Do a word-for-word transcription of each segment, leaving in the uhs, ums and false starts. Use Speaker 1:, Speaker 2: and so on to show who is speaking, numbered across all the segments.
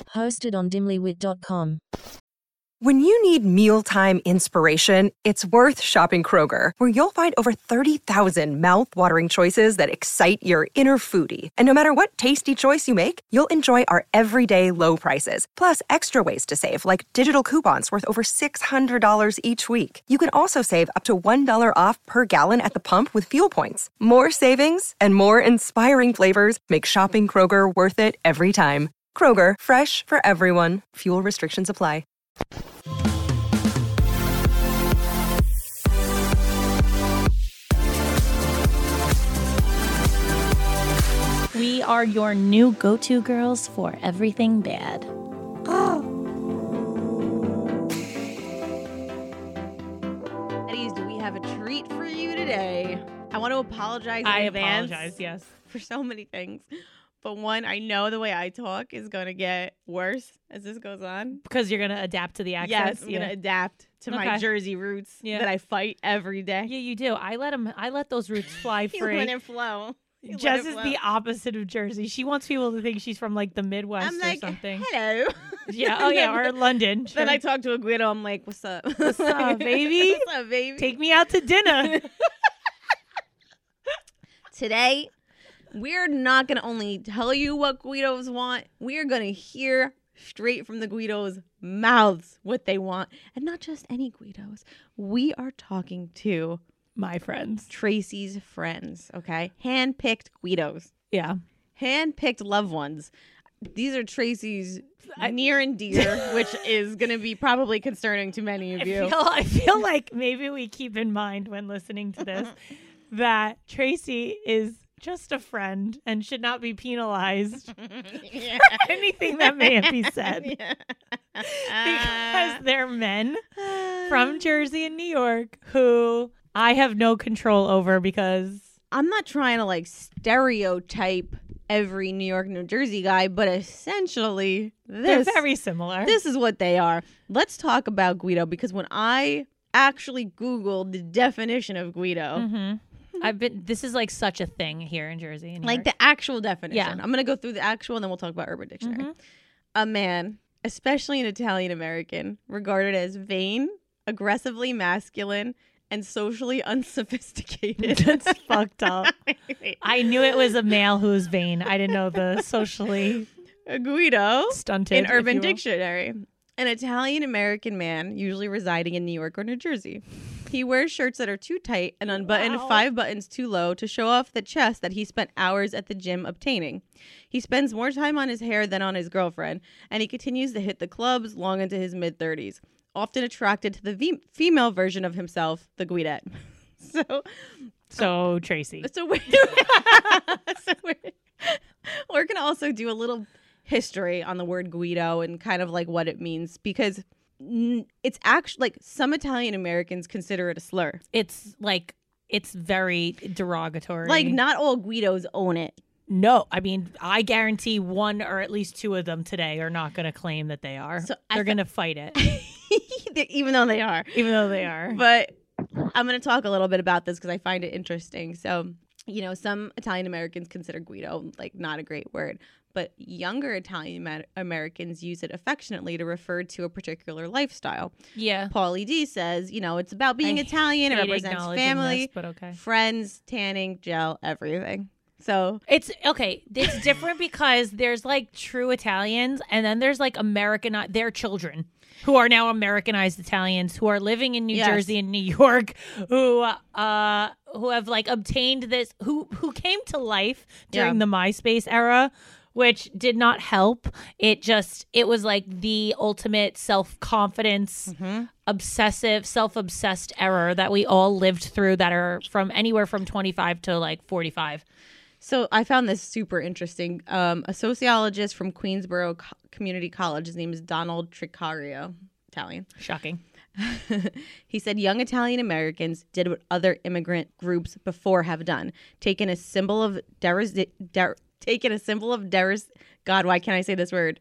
Speaker 1: Hosted on dimlywit dot com.
Speaker 2: When you need mealtime inspiration, it's worth shopping Kroger, where you'll find over thirty thousand mouth-watering choices that excite your inner foodie. And no matter what tasty choice you make, you'll enjoy our everyday low prices, plus extra ways to save, like digital coupons worth over six hundred dollars each week. You can also save up to one dollar off per gallon at the pump with fuel points. More savings and more inspiring flavors make shopping Kroger worth it every time. Kroger, fresh for everyone. Fuel restrictions apply.
Speaker 3: We are your new go-to girls for everything bad.
Speaker 4: Ladies, do we have a treat for you today? I want to apologize in
Speaker 3: I
Speaker 4: advance
Speaker 3: apologize, yes.
Speaker 4: for so many things. But one, I know the way I talk is going to get worse as this goes on.
Speaker 3: Because you're going to adapt to the accent?
Speaker 4: Yes, I'm
Speaker 3: yeah.
Speaker 4: going to adapt to
Speaker 3: Okay.
Speaker 4: my Jersey roots
Speaker 3: Yeah.
Speaker 4: that I fight every day.
Speaker 3: Yeah, you do. I let 'em- I let those roots fly
Speaker 4: You
Speaker 3: free.
Speaker 4: let it flow. You let
Speaker 3: Jess
Speaker 4: it
Speaker 3: is
Speaker 4: flow.
Speaker 3: the opposite of Jersey. She wants people to think she's from like the Midwest
Speaker 4: I'm
Speaker 3: or
Speaker 4: like,
Speaker 3: something.
Speaker 4: hello.
Speaker 3: Yeah. Oh yeah. Or London.
Speaker 4: Then
Speaker 3: Sure.
Speaker 4: I talk to a Guido. I'm like, what's up?
Speaker 3: What's up, baby?
Speaker 4: What's up, baby?
Speaker 3: Take me out to dinner.
Speaker 4: Today, we're not going to only tell you what Guidos want. We're going to hear straight from the Guidos' mouths what they want. And not just any Guidos. We are talking to
Speaker 3: My friends.
Speaker 4: Tracy's friends, okay? Hand-picked Guidos.
Speaker 3: Yeah.
Speaker 4: Hand-picked loved ones. These are Tracy's near and dear, which is going to be probably concerning to many of
Speaker 3: I
Speaker 4: you.
Speaker 3: feel, I feel like maybe we keep in mind when listening to this that Tracy is just a friend and should not be penalized
Speaker 4: Yeah.
Speaker 3: for anything that may be said.
Speaker 4: Yeah.
Speaker 3: Because they're men from Jersey and New York who I have no control over because
Speaker 4: I'm not trying to like stereotype every New York, New Jersey guy, but essentially
Speaker 3: they're
Speaker 4: this
Speaker 3: very similar.
Speaker 4: this is what they are. Let's talk about Guido, because when I actually Googled the definition of Guido,
Speaker 3: Mm-hmm. I've been. This is like such a thing here in Jersey. And New
Speaker 4: like
Speaker 3: York.
Speaker 4: the actual definition,
Speaker 3: Yeah.
Speaker 4: I'm gonna go through the actual, and then we'll talk about Urban Dictionary.
Speaker 3: Mhm.
Speaker 4: A man, especially an Italian American, regarded as vain, aggressively masculine, and socially unsophisticated.
Speaker 3: That's fucked up. I knew it was a male who was vain. I didn't know the socially
Speaker 4: A Guido
Speaker 3: stunted
Speaker 4: in
Speaker 3: if
Speaker 4: Urban
Speaker 3: you will.
Speaker 4: Dictionary. An Italian American man, usually residing in New York or New Jersey. He wears shirts that are too tight and unbuttoned
Speaker 3: Wow.
Speaker 4: five buttons too low to show off the chest that he spent hours at the gym obtaining. He spends more time on his hair than on his girlfriend, and he continues to hit the clubs long into his mid-thirties, often attracted to the v- female version of himself, the Guidette. So,
Speaker 3: So Tracy.
Speaker 4: so we're, so we're, we're going to also do a little history on the word Guido and kind of like what it means, because n- it's actually like some Italian Americans consider it a slur.
Speaker 3: It's like it's very derogatory.
Speaker 4: Like not all Guidos own it.
Speaker 3: No, I mean, I guarantee one or at least two of them today are not going to claim that they are.
Speaker 4: So I
Speaker 3: They're
Speaker 4: fe-
Speaker 3: going to fight it,
Speaker 4: Even though they are.
Speaker 3: even though they are.
Speaker 4: But I'm going to talk a little bit about this because I find it interesting. So, you know, some Italian Americans consider Guido like not a great word, but younger Italian Amer- Americans use it affectionately to refer to a particular lifestyle.
Speaker 3: Yeah.
Speaker 4: Paulie D says, you know, it's about being
Speaker 3: I
Speaker 4: Italian. It
Speaker 3: hate
Speaker 4: represents
Speaker 3: acknowledging
Speaker 4: family,
Speaker 3: this, but okay.
Speaker 4: friends, tanning, gel, everything. So
Speaker 3: It's okay. It's different because there's like true Italians, and then there's like American, their children who are now Americanized Italians who are living in New
Speaker 4: Yes.
Speaker 3: Jersey and New York, who uh who have like obtained this, who who came to life during
Speaker 4: Yeah.
Speaker 3: the MySpace era, which did not help. It just it was like the ultimate self confidence.
Speaker 4: Mm-hmm.
Speaker 3: Obsessive, self-obsessed era that we all lived through, that are from anywhere from twenty-five to like forty-five.
Speaker 4: So I found this super interesting. Um, a sociologist from Queensborough Co- Community College, his name is Donald Tricario, Italian.
Speaker 3: Shocking.
Speaker 4: He said young Italian Americans did what other immigrant groups before have done, taken a symbol of deris- der- taken a symbol of deris- God, why can't I say this word?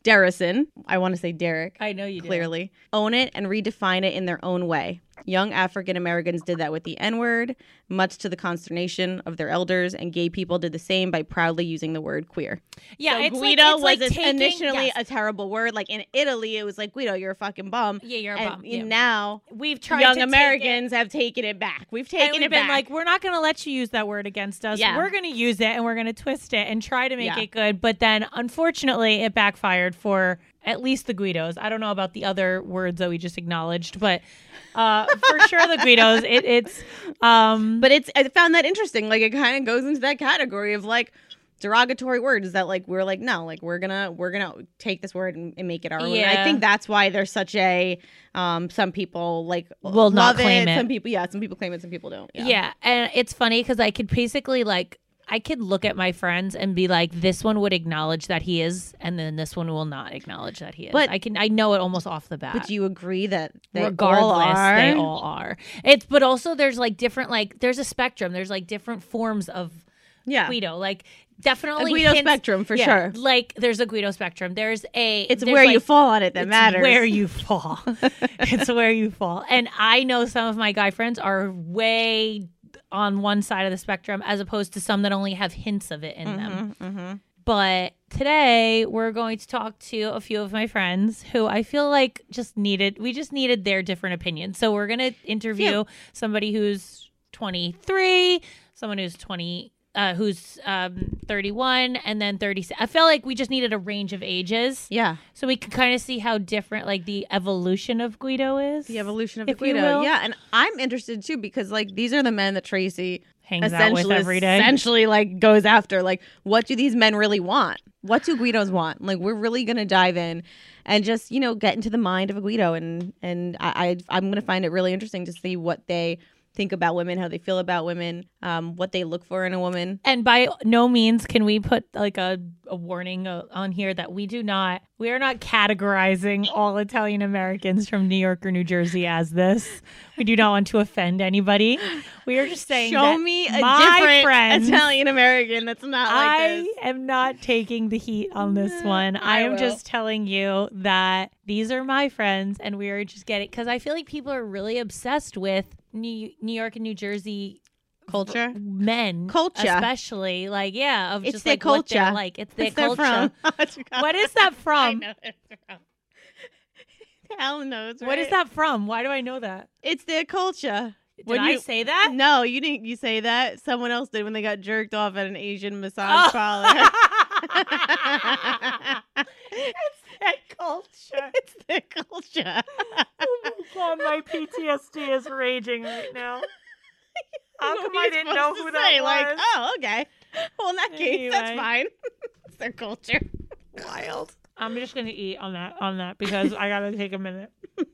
Speaker 4: Derrison, I want to say Derek,
Speaker 3: I know you do.
Speaker 4: clearly, own it and redefine it in their own way. Young African Americans did that with the N-word, much to the consternation of their elders, and gay people did the same by proudly using the word queer.
Speaker 3: Yeah,
Speaker 4: so
Speaker 3: it's
Speaker 4: Guido
Speaker 3: like, it's
Speaker 4: was
Speaker 3: like taking,
Speaker 4: initially
Speaker 3: yes.
Speaker 4: a terrible word. Like in Italy, it was like, Guido, you're a fucking bum.
Speaker 3: Yeah, you're a
Speaker 4: and
Speaker 3: bum. Yeah.
Speaker 4: now
Speaker 3: We've tried
Speaker 4: young
Speaker 3: to take
Speaker 4: Americans
Speaker 3: it,
Speaker 4: have taken it back. We've
Speaker 3: and
Speaker 4: taken
Speaker 3: we've
Speaker 4: it
Speaker 3: been
Speaker 4: back.
Speaker 3: like, we're not going to let you use that word against us.
Speaker 4: Yeah.
Speaker 3: We're going to use it and we're going to twist it and try to make
Speaker 4: Yeah.
Speaker 3: it good. But then, unfortunately, it backfired for at least the Guidos. I don't know about the other words that we just acknowledged, but uh, for sure the Guidos. It, it's um,
Speaker 4: But it's I found that interesting. Like it kind of goes into that category of like derogatory words that like we're like no, like we're gonna we're gonna take this word and, and make it our own. And
Speaker 3: Yeah.
Speaker 4: I think that's why there's such a um some people like
Speaker 3: Will not
Speaker 4: love
Speaker 3: claim it.
Speaker 4: Some people yeah, some people claim it, some people don't. Yeah.
Speaker 3: yeah. And it's funny because I could basically like. I could look at my friends and be like, this one would acknowledge that he is, and then this one will not acknowledge that he is.
Speaker 4: But-
Speaker 3: I can, I know it almost off the bat.
Speaker 4: But do you agree that they
Speaker 3: Regardless,
Speaker 4: all are?
Speaker 3: they all are. It's, but also there's like different, like there's a spectrum. There's like different forms of
Speaker 4: yeah.
Speaker 3: Guido. Like definitely
Speaker 4: A Guido
Speaker 3: hints-
Speaker 4: spectrum for
Speaker 3: yeah,
Speaker 4: sure.
Speaker 3: Like there's a Guido spectrum. There's a.
Speaker 4: It's
Speaker 3: there's,
Speaker 4: where
Speaker 3: like,
Speaker 4: you fall on it that
Speaker 3: it's
Speaker 4: matters.
Speaker 3: Where you fall. It's where you fall. And I know some of my guy friends are way on one side of the spectrum as opposed to some that only have hints of it in them.
Speaker 4: mm-hmm.
Speaker 3: But today we're going to talk to a few of my friends who I feel like just needed, we just needed their different opinions. So we're going to interview
Speaker 4: Yeah.
Speaker 3: somebody who's twenty-three, someone who's twenty, uh, who's um, thirty-one, and then thirty-six. I felt like we just needed a range of ages.
Speaker 4: Yeah.
Speaker 3: So we could kind of see how different like the evolution of Guido is.
Speaker 4: The evolution of
Speaker 3: if
Speaker 4: the
Speaker 3: you
Speaker 4: Guido.
Speaker 3: will.
Speaker 4: Yeah, and I'm interested too because like these are the men that Tracy
Speaker 3: Hangs out with
Speaker 4: essentially
Speaker 3: every day.
Speaker 4: essentially like goes after. Like, what do these men really want? What do Guidos want? Like, we're really gonna dive in and just you know get into the mind of a Guido, and and I, I I'm gonna find it really interesting to see what they think about women, how they feel about women, um, what they look for in a woman.
Speaker 3: And by no means can we put like a, a warning uh, on here that we do not, we are not categorizing all Italian Americans from New York or New Jersey as this. We do not want to offend anybody. We are just saying
Speaker 4: Show
Speaker 3: that
Speaker 4: me a
Speaker 3: my
Speaker 4: different
Speaker 3: friends,
Speaker 4: Italian American that's not like
Speaker 3: I
Speaker 4: this.
Speaker 3: am not taking the heat on this one. I,
Speaker 4: I
Speaker 3: am
Speaker 4: will.
Speaker 3: just telling you that these are my friends and we are just getting, because I feel like people are really obsessed with New, New York and New Jersey
Speaker 4: Culture.
Speaker 3: men,
Speaker 4: Culture.
Speaker 3: especially like yeah, of
Speaker 4: It's
Speaker 3: just
Speaker 4: their
Speaker 3: like what they're
Speaker 4: culture.
Speaker 3: like. It's their
Speaker 4: It's their
Speaker 3: culture.
Speaker 4: from.
Speaker 3: What is that
Speaker 4: I
Speaker 3: from?
Speaker 4: know it's from. Hell knows.
Speaker 3: What is
Speaker 4: right?
Speaker 3: that from? Why do I know that?
Speaker 4: It's their culture.
Speaker 3: Did
Speaker 4: When
Speaker 3: I
Speaker 4: you-
Speaker 3: say that?
Speaker 4: No, you didn't. You say that. Someone else did when they got jerked off at an Asian massage
Speaker 3: Oh.
Speaker 4: parlor.
Speaker 3: It's that culture.
Speaker 4: It's their culture.
Speaker 3: Oh my god, my P T S D is raging right now. How
Speaker 4: What
Speaker 3: come
Speaker 4: were
Speaker 3: I
Speaker 4: you
Speaker 3: didn't
Speaker 4: supposed
Speaker 3: know
Speaker 4: to
Speaker 3: who
Speaker 4: say?
Speaker 3: that
Speaker 4: Like,
Speaker 3: was?
Speaker 4: oh, okay. Well, in that case, that's
Speaker 3: Anyway.
Speaker 4: fine. It's their culture.
Speaker 3: Wild. I'm just gonna eat on that on that because I gotta take a minute.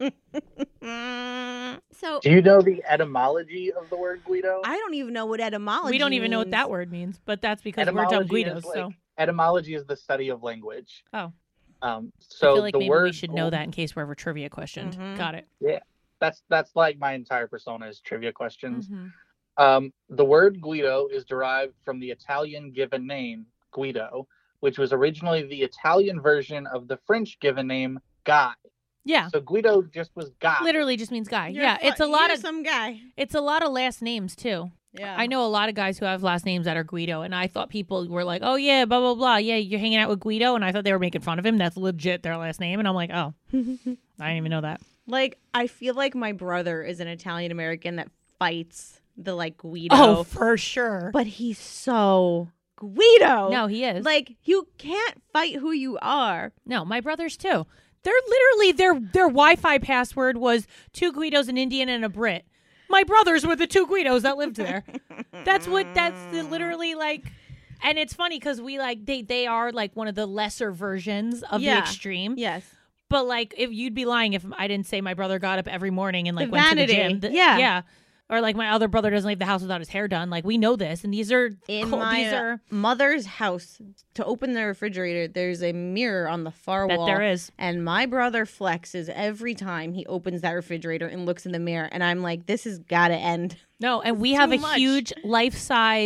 Speaker 4: So
Speaker 5: Do you know the etymology of the word Guido?
Speaker 4: I don't even know what etymology.
Speaker 3: We don't even know what
Speaker 4: means.
Speaker 3: that word means, but that's because we're dumb
Speaker 5: Etymology
Speaker 3: Guidos.
Speaker 5: is like-
Speaker 3: So
Speaker 5: Etymology is the study of language.
Speaker 3: oh,
Speaker 5: Um,
Speaker 3: I
Speaker 5: so
Speaker 3: feel like
Speaker 5: the
Speaker 3: maybe
Speaker 5: word
Speaker 3: we should know that in case we're ever trivia questioned.
Speaker 4: Mhm.
Speaker 3: Got it.
Speaker 5: That's that's like my entire persona is trivia questions.
Speaker 3: Mhm.
Speaker 5: Um, the word Guido is derived from the Italian given name Guido, which was originally the Italian version of the French given name Guy.
Speaker 3: Yeah.
Speaker 5: So Guido just was Guy.
Speaker 3: Literally just means guy.
Speaker 4: You're
Speaker 3: yeah,
Speaker 4: fu-
Speaker 3: it's a lot
Speaker 4: you're
Speaker 3: of
Speaker 4: some guy.
Speaker 3: it's a lot of last names too.
Speaker 4: Yeah,
Speaker 3: I know a lot of guys who have last names that are Guido, and I thought people were like, "Oh yeah, blah blah blah, yeah, you're hanging out with Guido," and I thought they were making fun of him. That's legit their last name, and I'm like, "Oh, I didn't even know that."
Speaker 4: Like, I feel like my brother is an Italian American that fights the like Guido.
Speaker 3: Oh, for sure.
Speaker 4: but he's so Guido.
Speaker 3: No, he is.
Speaker 4: Like, you can't fight who you are.
Speaker 3: No, my brothers too. They're literally their their Wi-Fi password was two Guidos, an Indian, and a Brit. My brothers were the two Guidos that lived there. That's what. That's the, literally like. And it's funny because we like they they are like one of the lesser versions of
Speaker 4: Yeah.
Speaker 3: the extreme.
Speaker 4: Yes.
Speaker 3: But like, if you'd be lying if I didn't say my brother got up every morning and like
Speaker 4: The
Speaker 3: went
Speaker 4: vanity.
Speaker 3: to the gym. The-
Speaker 4: Yeah.
Speaker 3: yeah. Or like my other brother doesn't leave the house without his hair done. Like we know this, and these are
Speaker 4: In
Speaker 3: co-
Speaker 4: my
Speaker 3: these are
Speaker 4: mother's house, to open the refrigerator, there's a mirror on the far
Speaker 3: that
Speaker 4: wall.
Speaker 3: there is.
Speaker 4: And my brother flexes every time he opens that refrigerator and looks in the mirror. And I'm like, this has got to end.
Speaker 3: No, and we have
Speaker 4: too
Speaker 3: a
Speaker 4: much.
Speaker 3: huge life size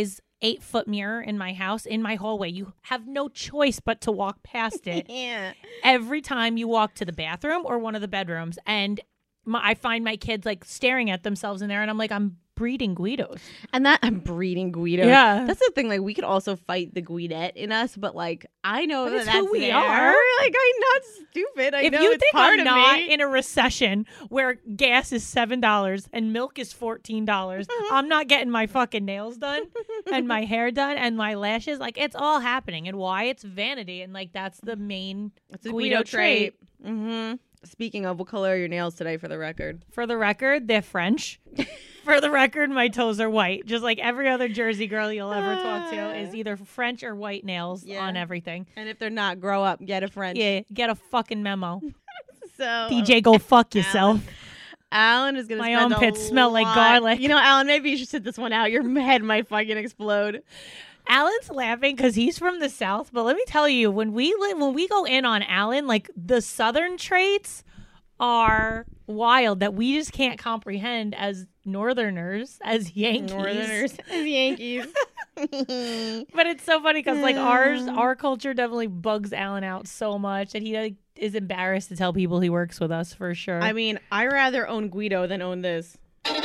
Speaker 3: eight foot mirror in my house, in my hallway. You have no choice but to walk past it
Speaker 4: Yeah.
Speaker 3: every time you walk to the bathroom or one of the bedrooms. And my, I find my kids like staring at themselves in there, and I'm like, I'm breeding Guidos.
Speaker 4: And that I'm breeding Guido.
Speaker 3: Yeah.
Speaker 4: That's the thing. Like, we could also fight the Guidette in us, but like, I know
Speaker 3: But
Speaker 4: that
Speaker 3: it's
Speaker 4: that's
Speaker 3: who we
Speaker 4: there.
Speaker 3: are.
Speaker 4: Like, I'm not stupid. I
Speaker 3: If
Speaker 4: know
Speaker 3: you
Speaker 4: it's
Speaker 3: think
Speaker 4: part
Speaker 3: I'm
Speaker 4: of
Speaker 3: not
Speaker 4: me.
Speaker 3: in a recession where gas is seven dollars and milk is fourteen dollars, I'm not getting my fucking nails done and my hair done and my lashes. Like, it's all happening. And why? It's vanity. And like, that's the main
Speaker 4: It's a
Speaker 3: Guido,
Speaker 4: Guido
Speaker 3: trait.
Speaker 4: trait. Mm-hmm. Speaking of, what color are your nails today for the record?
Speaker 3: For the record, they're French. For the record, my toes are white. Just like every other Jersey girl you'll ever talk to is either French or white nails
Speaker 4: Yeah.
Speaker 3: on everything.
Speaker 4: And if they're not, grow up, get a French.
Speaker 3: Yeah, get a fucking memo.
Speaker 4: So
Speaker 3: D J, go fuck yourself.
Speaker 4: Alan is gonna.
Speaker 3: My
Speaker 4: spend a
Speaker 3: armpits smell like
Speaker 4: lot-
Speaker 3: garlic.
Speaker 4: You know, Alan, maybe you should sit this one out. Your head might fucking explode.
Speaker 3: Alan's laughing because he's from the South, but let me tell you, when we li- when we go in on Alan, like the Southern traits are wild that we just can't comprehend as Northerners, as Yankees.
Speaker 4: Northerners, Yankees.
Speaker 3: But it's so funny because like ours, our culture definitely bugs Alan out so much that he like, is embarrassed to tell people he works with us for sure.
Speaker 4: I mean, I rather own Guido than own this.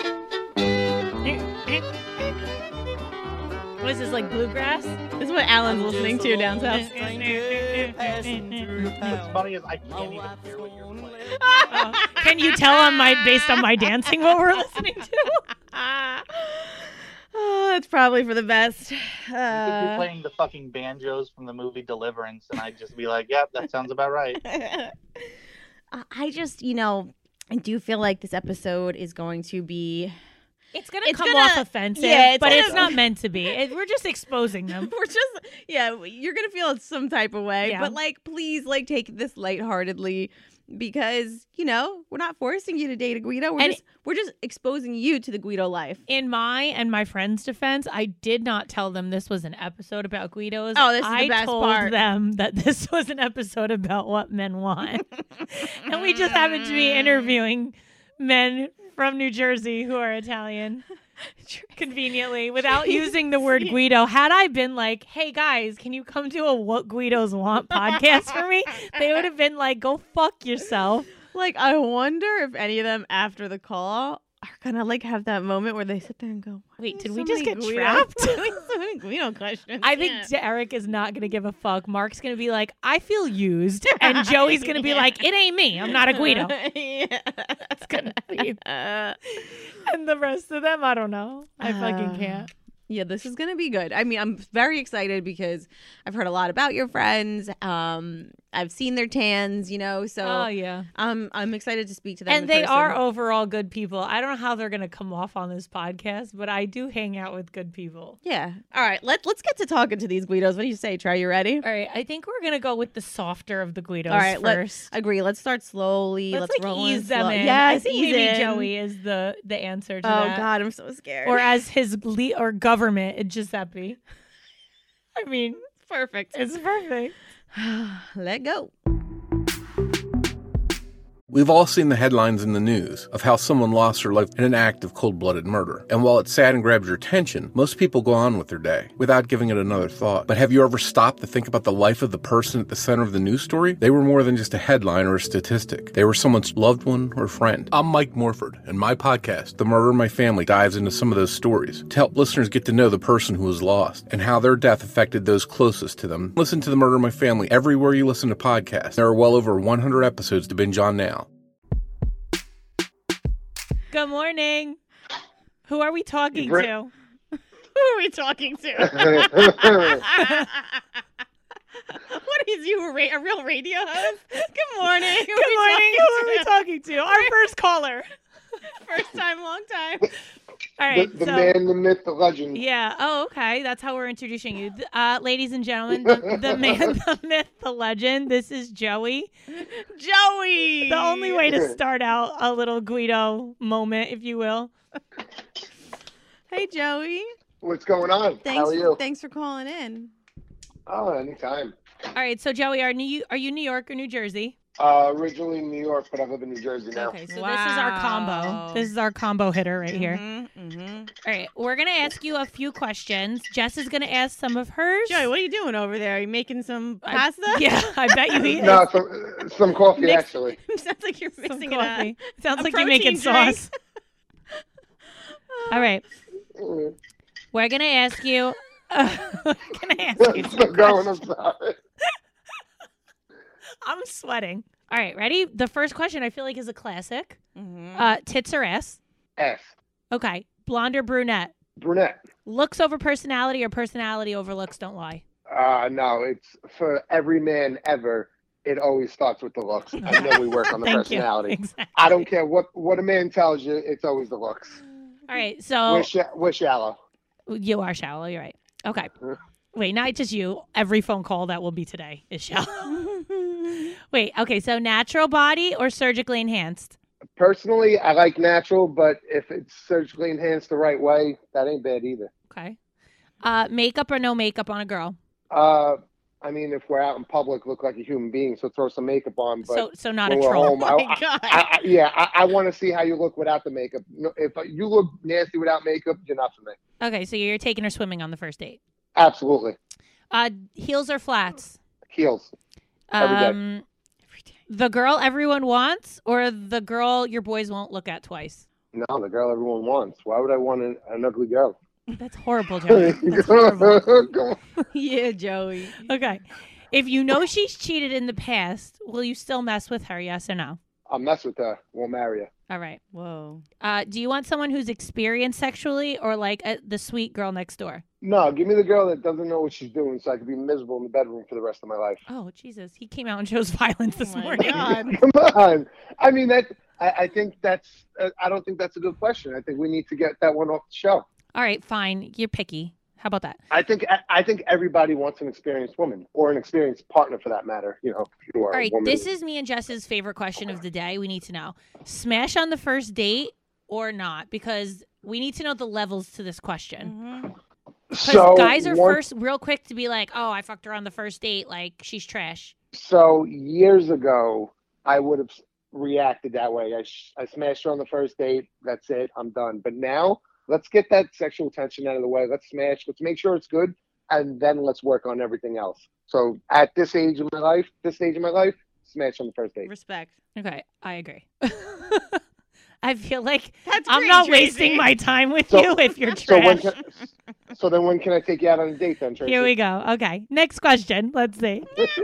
Speaker 3: what is this, like bluegrass?
Speaker 4: This is what Alan's listening to down south.
Speaker 5: What's funny is I can't even hear what you're playing.
Speaker 3: Uh, can you tell on my based on my dancing what we're listening to?
Speaker 4: Oh, that's probably for the best.
Speaker 5: You could be
Speaker 4: Uh,
Speaker 5: playing the fucking banjos from the movie Deliverance, and I'd just be like, "Yep, that sounds about right."
Speaker 4: I just, you know, I do feel like this episode is going to be.
Speaker 3: It's gonna
Speaker 4: It's
Speaker 3: come
Speaker 4: gonna-
Speaker 3: off offensive,
Speaker 4: yeah, it's
Speaker 3: but
Speaker 4: gonna-
Speaker 3: it's not meant to be. It, we're just exposing them.
Speaker 4: We're just, yeah, you're gonna feel it some type of way,
Speaker 3: Yeah.
Speaker 4: but like, please, like, take this lightheartedly because you know we're not forcing you to date a Guido. We're
Speaker 3: And-
Speaker 4: just, we're just exposing you to the Guido life.
Speaker 3: In my and my friend's defense, I did not tell them this was an episode about Guidos.
Speaker 4: Oh, this is the
Speaker 3: I
Speaker 4: best
Speaker 3: told
Speaker 4: part.
Speaker 3: them that this was an episode about what men want, and we just happened to be interviewing men from New Jersey who are Italian. Conveniently, without using the word Guido. Had I been like, hey guys, can you come to a What Guidos Want podcast for me? They would have been like, go fuck yourself.
Speaker 4: Like, I wonder if any of them after the call are gonna like have that moment where they sit there and go,
Speaker 3: Wait,
Speaker 4: "Why
Speaker 3: did
Speaker 4: so
Speaker 3: we just
Speaker 4: many
Speaker 3: get
Speaker 4: Guido-
Speaker 3: trapped?
Speaker 4: so many Guido questions.
Speaker 3: I think
Speaker 4: Yeah.
Speaker 3: Derek is not going to give a fuck. Mark's going to be like, I feel used. And Joey's going to be like, it ain't me. I'm not a Guido.
Speaker 4: Yeah.
Speaker 3: It's going to be.
Speaker 4: Uh,
Speaker 3: And the rest of them, I don't know. I fucking can't.
Speaker 4: Yeah, this is gonna be good. I mean, I'm very excited because I've heard a lot about your friends. Um, I've seen their tans, you know, so
Speaker 3: Oh, yeah.
Speaker 4: um, I'm excited to speak to them. in
Speaker 3: And they
Speaker 4: person.
Speaker 3: are overall good people. I don't know how they're going to come off on this podcast, but I do hang out with good people.
Speaker 4: Yeah. All right. Let Let's get to talking to these Guidos. What do you say? Trey, you ready?
Speaker 3: All right. I think we're going to go with the softer of the Guidos
Speaker 4: All right.
Speaker 3: first.
Speaker 4: Let's agree. Let's start slowly.
Speaker 3: Let's,
Speaker 4: Let's,
Speaker 3: like
Speaker 4: roll
Speaker 3: ease them
Speaker 4: slow.
Speaker 3: in.
Speaker 4: Yes,
Speaker 3: I think
Speaker 4: ease
Speaker 3: maybe
Speaker 4: in.
Speaker 3: Joey is the the answer to
Speaker 4: Oh
Speaker 3: that.
Speaker 4: God, I'm so scared.
Speaker 3: Or as his le- or government, Giuseppe. I mean,
Speaker 4: perfect.
Speaker 3: it's perfect.
Speaker 4: Let go.
Speaker 6: We've all seen the headlines in the news of how someone lost their life in an act of cold-blooded murder. And while it's sad and grabs your attention, most people go on with their day without giving it another thought. But have you ever stopped to think about the life of the person at the center of the news story? They were more than just a headline or a statistic. They were someone's loved one or friend. I'm Mike Morford, and my podcast, The Murder in My Family, dives into some of those stories to help listeners get to know the person who was lost and how their death affected those closest to them. Listen to The Murder in My Family everywhere you listen to podcasts. There are well over one hundred episodes to binge on now.
Speaker 3: Good morning. Who are we talking
Speaker 7: Bri-
Speaker 3: to?
Speaker 4: Who are we talking to? What is you, a, ra- a real radio host? Good morning. Who
Speaker 3: Good morning. Who are we
Speaker 4: to?
Speaker 3: talking to? Our first caller.
Speaker 4: First time, long time.
Speaker 3: All right.
Speaker 7: the, the
Speaker 3: so,
Speaker 7: man, the myth, the legend.
Speaker 3: yeah. Oh, okay. That's how we're introducing you. Th- Uh, ladies and gentlemen, the, the man, the myth, the legend. This is Joey.
Speaker 4: Joey.
Speaker 3: The only way to start out a little Guido moment, if you will.
Speaker 4: Hey, Joey.
Speaker 7: What's going on?
Speaker 4: Thanks,
Speaker 7: How are you?
Speaker 4: Thanks for calling in.
Speaker 7: Oh, anytime.
Speaker 3: All right, so Joey, are New are you New York or New Jersey?
Speaker 7: Uh, originally New York, but I live in New Jersey now.
Speaker 3: Okay, so this is our combo.
Speaker 4: Wow.
Speaker 3: This is our combo hitter right here.
Speaker 4: Mm-hmm, mm-hmm.
Speaker 3: All right, we're gonna ask you a few questions. Jess is gonna ask some of hers.
Speaker 4: Joey, what are you doing over there? Are you making some
Speaker 3: I-
Speaker 4: pasta?
Speaker 3: Yeah, I bet you eat
Speaker 7: No, some, some coffee,
Speaker 4: Mix-
Speaker 7: actually.
Speaker 4: Sounds like you're
Speaker 3: some
Speaker 4: mixing it
Speaker 3: coffee.
Speaker 4: up.
Speaker 3: Sounds
Speaker 4: a
Speaker 3: like you're making
Speaker 4: protein drink.
Speaker 3: sauce. All right,
Speaker 7: Mm.
Speaker 3: we're gonna ask you. Uh, we're gonna ask you.
Speaker 7: It's
Speaker 3: some
Speaker 7: still going, I'm
Speaker 3: questions.
Speaker 7: sorry.
Speaker 3: I'm sweating. All right, ready? The first question I feel like is a classic.
Speaker 4: Mhm.
Speaker 3: Uh, tits or ass?
Speaker 7: S.
Speaker 3: Okay, blonde or brunette?
Speaker 7: Brunette.
Speaker 3: Looks over personality or personality over looks? Don't lie.
Speaker 7: Uh, no, it's for every man ever. It always starts with the looks, and then we work on the
Speaker 3: Thank
Speaker 7: personality.
Speaker 3: you. Exactly.
Speaker 7: I don't care what, what a man tells you, it's always the looks.
Speaker 3: All right, so
Speaker 7: We're, sh- we're shallow.
Speaker 3: you are shallow. You're right. Okay. Wait, not just you. Every phone call that will be today is shallow. Wait. Okay. So natural body or surgically enhanced?
Speaker 7: Personally, I like natural, but if it's surgically enhanced the right way, that ain't bad either.
Speaker 3: Okay. Uh, makeup or no makeup on a girl?
Speaker 7: Uh, I mean, if we're out in public, look like a human being, so throw some makeup on. But
Speaker 3: so so not a
Speaker 7: when we're
Speaker 3: troll.
Speaker 7: home, I,
Speaker 4: Oh my God.
Speaker 7: I, I, yeah, I, I want to see how you look without the makeup. No, if you look nasty without makeup, you're not for me.
Speaker 3: Okay. So you're taking her swimming on the first date.
Speaker 7: Absolutely.
Speaker 3: Uh, heels or flats?
Speaker 7: Heels. Every day.
Speaker 3: Um, the girl everyone wants or the girl your boys won't look at twice?
Speaker 7: No, the girl everyone wants. Why would I want an, an ugly girl?
Speaker 3: That's horrible, Joey. That's horrible.
Speaker 7: Come on.
Speaker 4: Yeah, Joey.
Speaker 3: Okay. If you know she's cheated in the past, will you still mess with her? Yes or no?
Speaker 7: I'll mess with her. Won't marry her.
Speaker 3: All right.
Speaker 4: Whoa.
Speaker 3: Uh, do you want someone who's experienced sexually or like uh, the sweet girl next door?
Speaker 7: No, give me the girl that doesn't know what she's doing so I can be miserable in the bedroom for the rest of my life.
Speaker 3: Oh, Jesus. He came out and chose violence this
Speaker 4: Oh my
Speaker 3: morning.
Speaker 4: God.
Speaker 7: Come on. I mean, that. I, I think that's. Uh, I don't think that's a good question. I think we need to get that one off the show.
Speaker 3: All right, fine. You're picky. How about that?
Speaker 7: I think. I, I think everybody wants an experienced woman or an experienced partner, for that matter. You know, if you are
Speaker 3: All right,
Speaker 7: a woman.
Speaker 3: this is me and Jess's favorite question of the day. We need to know. Smash on the first date or not? Because we need to know the levels to this question.
Speaker 4: Mhm.
Speaker 3: Because
Speaker 7: so
Speaker 3: guys are
Speaker 7: one-
Speaker 3: first real quick to be like, oh, I fucked her on the first date. Like, she's trash.
Speaker 7: So years ago, I would have reacted that way. I, sh- I smashed her on the first date. That's it. I'm done. But now, let's get that sexual tension out of the way. Let's smash. Let's make sure it's good, and then let's work on everything else. So at this age of my life, this stage of my life, smash on the first date.
Speaker 4: Respect.
Speaker 3: Okay, I agree. I feel like
Speaker 4: That's
Speaker 3: I'm
Speaker 4: great,
Speaker 3: not
Speaker 4: Tracy.
Speaker 3: wasting my time with
Speaker 7: So-
Speaker 3: you if you're
Speaker 7: So when
Speaker 3: trash.
Speaker 7: can, so then when can I take you out on a date then, Tracy?
Speaker 3: Here we go. Okay, next question. Let's see.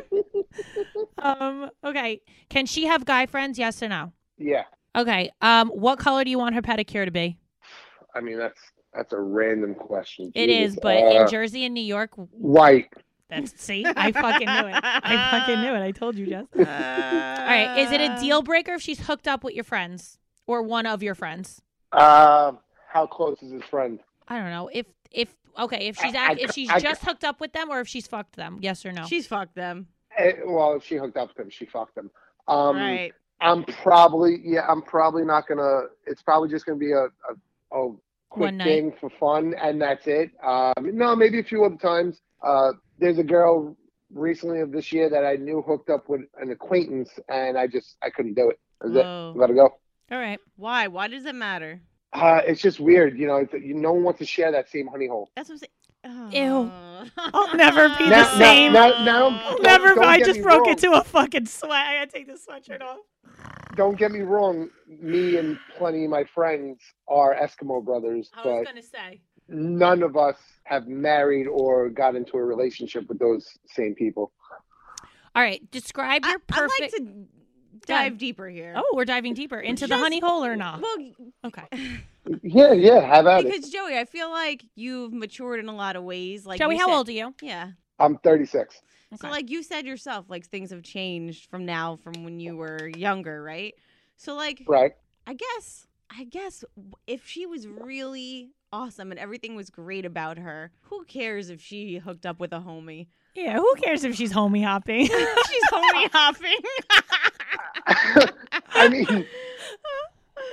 Speaker 3: um. Okay, can she have guy friends? Yes or no?
Speaker 7: Yeah.
Speaker 3: Okay. Um. What color do you want her pedicure to be?
Speaker 7: I mean, that's that's a random question.
Speaker 3: It
Speaker 7: Jesus.
Speaker 3: is, but
Speaker 7: Uh,
Speaker 3: in Jersey and New York,
Speaker 7: white.
Speaker 3: that's see, I fucking knew it. I fucking knew it. I told you, Jess.
Speaker 4: Uh,
Speaker 3: All right. Is it a deal breaker if she's hooked up with your friends or one of your friends?
Speaker 7: Um, how close is his friend?
Speaker 3: I don't know. If if okay, if she's
Speaker 7: I-
Speaker 3: act,
Speaker 7: I-
Speaker 3: if she's
Speaker 7: I-
Speaker 3: just hooked up with them or if she's fucked them. Yes or no?
Speaker 4: She's fucked them.
Speaker 7: Eh, well, if she hooked up with him, she fucked him. Um,
Speaker 4: Right.
Speaker 7: I'm probably yeah. I'm probably not gonna. It's probably just gonna be a a, a quick
Speaker 3: One night.
Speaker 7: thing for fun, and that's it. Um, no, maybe a few other times. Uh, there's a girl recently of this year that I knew hooked up with an acquaintance, and I just I couldn't do it. That was
Speaker 4: Whoa.
Speaker 7: it. Let it go.
Speaker 3: All right.
Speaker 4: Why? Why does it matter?
Speaker 7: Uh, it's just weird, you know. It's, you, no one wants to share that same honey hole.
Speaker 4: That's what I'm saying. Oh.
Speaker 3: Ew. I'll never be
Speaker 7: Now-
Speaker 3: the same.
Speaker 7: Now, now, now, don't-
Speaker 3: Never.
Speaker 7: don't
Speaker 3: I
Speaker 7: get
Speaker 3: just
Speaker 7: me
Speaker 3: broke
Speaker 7: wrong.
Speaker 3: into a fucking sweat. I gotta take this sweatshirt off.
Speaker 7: Don't get me wrong. Me and plenty of my friends are Eskimo brothers,
Speaker 3: I
Speaker 7: but
Speaker 3: was gonna say.
Speaker 7: none of us have married or got into a relationship with those same people.
Speaker 3: All right. Describe
Speaker 4: I,
Speaker 3: your perfect.
Speaker 4: I'd like to dive deeper here.
Speaker 3: Oh, we're diving deeper into the
Speaker 4: Just-
Speaker 3: honey hole or not?
Speaker 4: Well,
Speaker 3: Okay.
Speaker 7: Yeah, yeah, have at it.
Speaker 4: because Joey, I feel like you've matured in a lot of ways. Like
Speaker 3: Joey,
Speaker 4: you
Speaker 3: how
Speaker 4: said-
Speaker 3: old are you?
Speaker 4: Yeah.
Speaker 7: I'm thirty-six.
Speaker 4: So
Speaker 3: Okay.
Speaker 4: like you said yourself, like things have changed from now from when you were younger, right? So like
Speaker 7: Right.
Speaker 4: I guess I guess if she was really awesome and everything was great about her, who cares if she hooked up with a homie?
Speaker 3: Yeah. Who cares if she's homie hopping?
Speaker 4: She's homie hopping.
Speaker 7: I mean,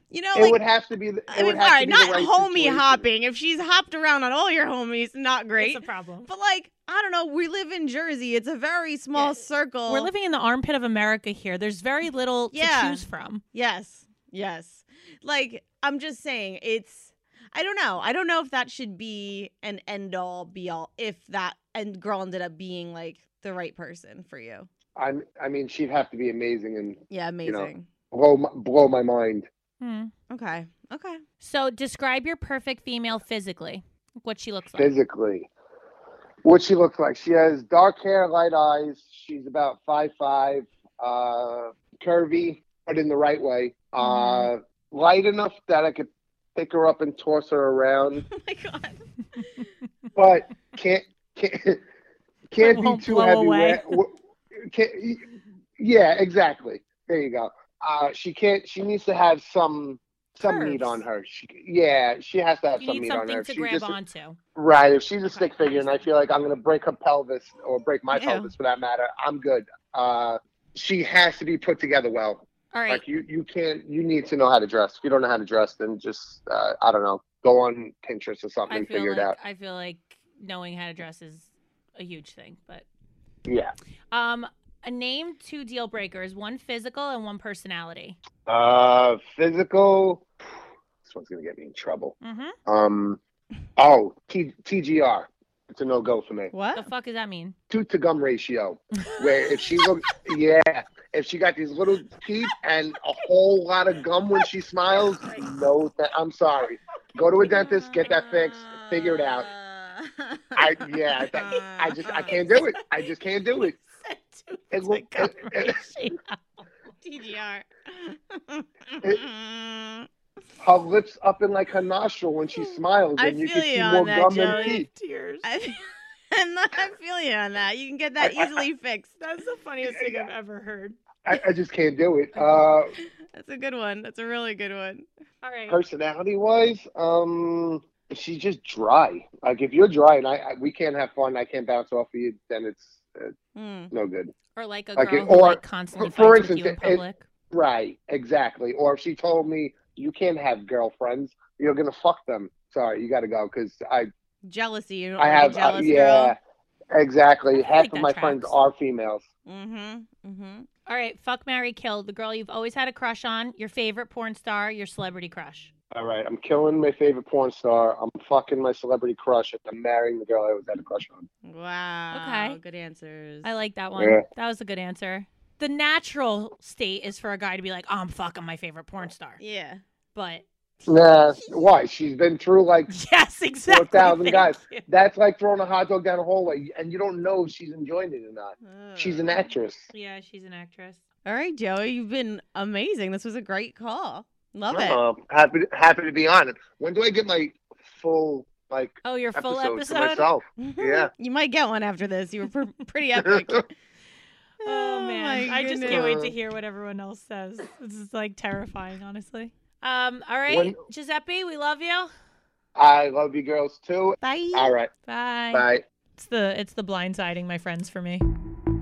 Speaker 4: You know,
Speaker 7: It
Speaker 4: like
Speaker 7: would have to be. The, it
Speaker 4: I
Speaker 7: would
Speaker 4: mean,
Speaker 7: have
Speaker 4: all
Speaker 7: to
Speaker 4: right,
Speaker 7: be
Speaker 4: not
Speaker 7: the right
Speaker 4: homie
Speaker 7: situation.
Speaker 4: hopping. If she's hopped around on all your homies, not great.
Speaker 3: That's a problem.
Speaker 4: But like, I don't know. We live in Jersey. It's a very small
Speaker 3: Yeah.
Speaker 4: circle.
Speaker 3: We're living in the armpit of America here. There's very little
Speaker 4: Yeah.
Speaker 3: to choose from.
Speaker 4: Yes, yes. Like, I'm just saying, it's. I don't know. I don't know if that should be an end all be all. If that and girl ended up being like the right person for you.
Speaker 7: I. I mean, she'd have to be amazing and
Speaker 4: Yeah, amazing.
Speaker 7: blow my, blow my mind.
Speaker 3: Hmm.
Speaker 4: Okay. Okay.
Speaker 3: So describe your perfect female physically. What she looks like.
Speaker 7: Physically, what she looks like? She has dark hair, light eyes. She's about five five, uh, curvy, but in the right way. Uh, light enough that I could pick her up and toss her around,
Speaker 4: Oh my god.
Speaker 7: but can't can't can't
Speaker 3: Won't
Speaker 7: be too
Speaker 3: blow
Speaker 7: heavy.
Speaker 3: away.
Speaker 7: Where, can't, yeah, exactly. There you go. Uh, she can't. She needs to have some some meat
Speaker 3: Curves.
Speaker 7: on her. She, yeah, she has to have
Speaker 3: You
Speaker 7: some
Speaker 3: need
Speaker 7: meat on her.
Speaker 3: something
Speaker 7: If
Speaker 3: to
Speaker 7: she's
Speaker 3: grab
Speaker 7: just-
Speaker 3: onto.
Speaker 7: Right. If she's a stick figure and I feel like I'm going to break her pelvis or break my
Speaker 4: Yeah.
Speaker 7: pelvis for that matter, I'm good. Uh, she has to be put together well.
Speaker 3: All right.
Speaker 7: Like you, you can't, you need to know how to dress. If you don't know how to dress, then just, uh, I don't know, go on Pinterest or something
Speaker 3: I
Speaker 7: and
Speaker 3: feel
Speaker 7: figure
Speaker 3: like
Speaker 7: it out.
Speaker 3: I feel like knowing how to dress is a huge thing. But
Speaker 7: Yeah.
Speaker 3: um, a name two deal breakers: one physical and one personality.
Speaker 7: Uh, physical. This one's going to get me in trouble.
Speaker 3: Mm-hmm.
Speaker 7: Um, oh, T- TGR. It's a no-go for me.
Speaker 4: What?
Speaker 3: The fuck does that mean?
Speaker 7: Tooth to gum ratio, where if she look, yeah, if she got these little teeth and a whole lot of gum when she smiles, no, th- I'm sorry. Go to a dentist, get that fixed, figure it out. I yeah, that, I just I can't do it. I just can't do it. It look, it, it,
Speaker 4: T G R.
Speaker 7: her lips up in like her nostril when she smiles,
Speaker 4: I
Speaker 7: and you
Speaker 4: feel
Speaker 7: can
Speaker 4: you
Speaker 7: see
Speaker 4: on
Speaker 7: more
Speaker 4: that,
Speaker 7: gum than
Speaker 4: Joey.
Speaker 7: teeth.
Speaker 3: Tears.
Speaker 4: I, I feel you on that. You can get that
Speaker 7: I- I-
Speaker 4: easily fixed.
Speaker 3: That's the funniest thing I've ever heard.
Speaker 7: I, I just can't do it. Uh,
Speaker 4: That's a good one. That's a really good one.
Speaker 3: All right.
Speaker 7: personality wise, um, she's just dry. Like if you're dry and I, I we can't have fun, I can't bounce off of you, then it's uh,
Speaker 4: Hmm.
Speaker 7: no good.
Speaker 3: Or like a
Speaker 7: Like
Speaker 3: girl
Speaker 7: it-
Speaker 3: who
Speaker 7: or-
Speaker 3: like constantly
Speaker 7: for
Speaker 3: fights with you in
Speaker 7: instance, it-
Speaker 3: public.
Speaker 7: Right, exactly. Or if she told me you can't have girlfriends, you're gonna fuck them. Sorry, you got to go because I
Speaker 4: Jealousy. You don't
Speaker 7: I
Speaker 4: like
Speaker 7: have
Speaker 4: a
Speaker 7: uh,
Speaker 4: jealous
Speaker 7: yeah, exactly. Half
Speaker 3: like
Speaker 7: of
Speaker 3: that
Speaker 7: my friends
Speaker 3: tracks.
Speaker 7: are females.
Speaker 4: girl. Mm-hmm. Mm-hmm.
Speaker 3: All right. Fuck, marry, kill. The girl you've always had a crush on. Your favorite porn star. Your celebrity crush.
Speaker 7: All right, I'm killing my favorite porn star. I'm fucking my celebrity crush, and I'm marrying the girl I always had a crush on.
Speaker 4: Wow.
Speaker 3: Okay.
Speaker 4: Good answers.
Speaker 3: I like that one.
Speaker 7: Yeah.
Speaker 3: That was a good answer. The natural state is for a guy to be like, oh, I'm fucking my favorite porn star.
Speaker 4: Yeah.
Speaker 3: But
Speaker 7: Nah, why? She's been through like
Speaker 3: yes, exactly.
Speaker 7: four thousand
Speaker 3: Thank
Speaker 7: guys.
Speaker 3: you.
Speaker 7: That's like throwing a hot dog down a hallway, and you don't know if she's enjoying it or not. She's an
Speaker 4: Ugh.
Speaker 7: actress.
Speaker 3: Yeah, she's an actress.
Speaker 4: All right, Joey, you've been amazing. This was a great call. Love it.
Speaker 7: Uh, happy, happy to be on it. When do I get my full like
Speaker 3: Oh, your full
Speaker 7: episode,
Speaker 3: episode?
Speaker 7: to myself? Yeah.
Speaker 4: You might get one after this. You were pr- pretty epic.
Speaker 3: Oh, man.
Speaker 4: my
Speaker 3: I just can't wait to
Speaker 7: goodness.
Speaker 3: hear what everyone else says. This is like terrifying, honestly. Um, all right,
Speaker 7: When-
Speaker 3: Giuseppe, we love you.
Speaker 7: I love you girls too.
Speaker 4: Bye.
Speaker 7: All right.
Speaker 3: Bye.
Speaker 7: Bye.
Speaker 3: It's the it's the blindsiding my friends for me.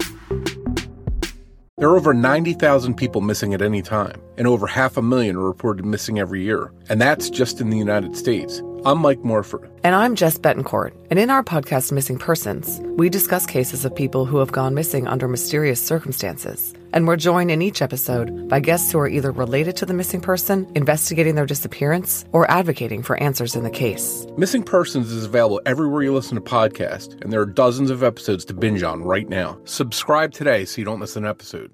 Speaker 6: There are over ninety thousand people missing at any time, and over half a million are reported missing every year. And that's just in the United States. I'm Mike Morford.
Speaker 8: And I'm Jess Betancourt. And in our podcast, Missing Persons, we discuss cases of people who have gone missing under mysterious circumstances. And we're joined in each episode by guests who are either related to the missing person, investigating their disappearance, or advocating for answers in the case.
Speaker 6: Missing Persons is available everywhere you listen to podcasts, and there are dozens of episodes to binge on right now. Subscribe today so you don't miss an episode.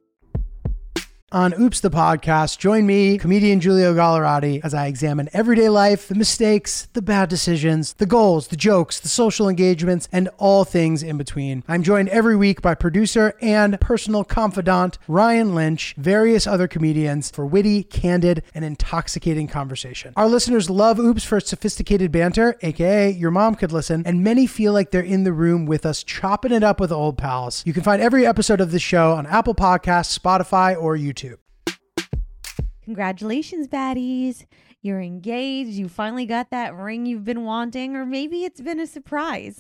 Speaker 9: On Oops the Podcast, join me, comedian Giulio Gallerati, as I examine everyday life, the mistakes, the bad decisions, the goals, the jokes, the social engagements, and all things in between. I'm joined every week by producer and personal confidant Ryan Lynch, various other comedians for witty, candid, and intoxicating conversation. Our listeners love Oops for its sophisticated banter, aka your mom could listen, and many feel like they're in the room with us chopping it up with old pals. You can find every episode of this show on Apple Podcasts, Spotify, or YouTube.
Speaker 10: Congratulations, baddies. You're engaged. You finally got that ring you've been wanting, or maybe it's been a surprise.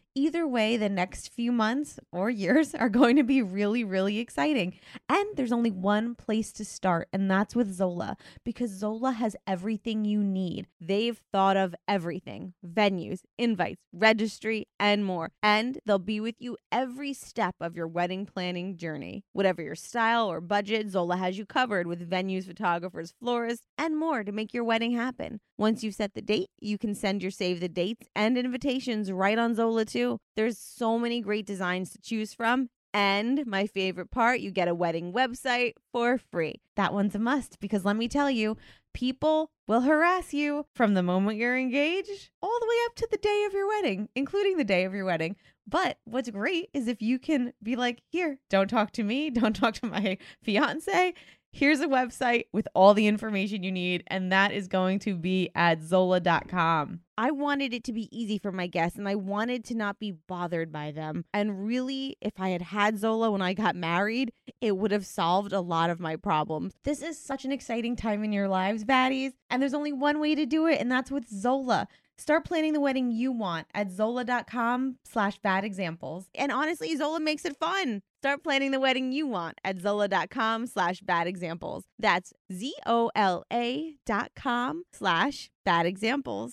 Speaker 4: Either way, the next few months or years are going to be really, really exciting. And there's only one place to start, and that's with Zola, because Zola has everything you need. They've thought of everything: venues, invites, registry, and more. And they'll be with you every step of your wedding planning journey. Whatever your style or budget, Zola has you covered with venues, photographers, florists, and more to make your wedding happen. Once you've set the date, you can send your save the dates and invitations right on Zola too. There's so many great designs to choose from. And my favorite part, you get a wedding website for free. That one's a must, because let me tell you, people will harass you from the moment you're engaged all the way up to the day of your wedding, including the day of your wedding. But what's great is if you can be like, here, don't talk to me, don't talk to my fiance. Here's a website with all the information you need, and that is going to be at Zola dot com. I wanted it to be easy for my guests, and I wanted to not be bothered by them. And really, if I had had Zola when I got married, it would have solved a lot of my problems. This is such an exciting time in your lives, baddies, and there's only one way to do it, and that's with Zola. Start planning the wedding you want at Zola dot com slash bad examples. And honestly, Zola makes it fun. Start planning the wedding you want at Zola dot com slash bad examples. That's Z O L A dot com slash bad examples.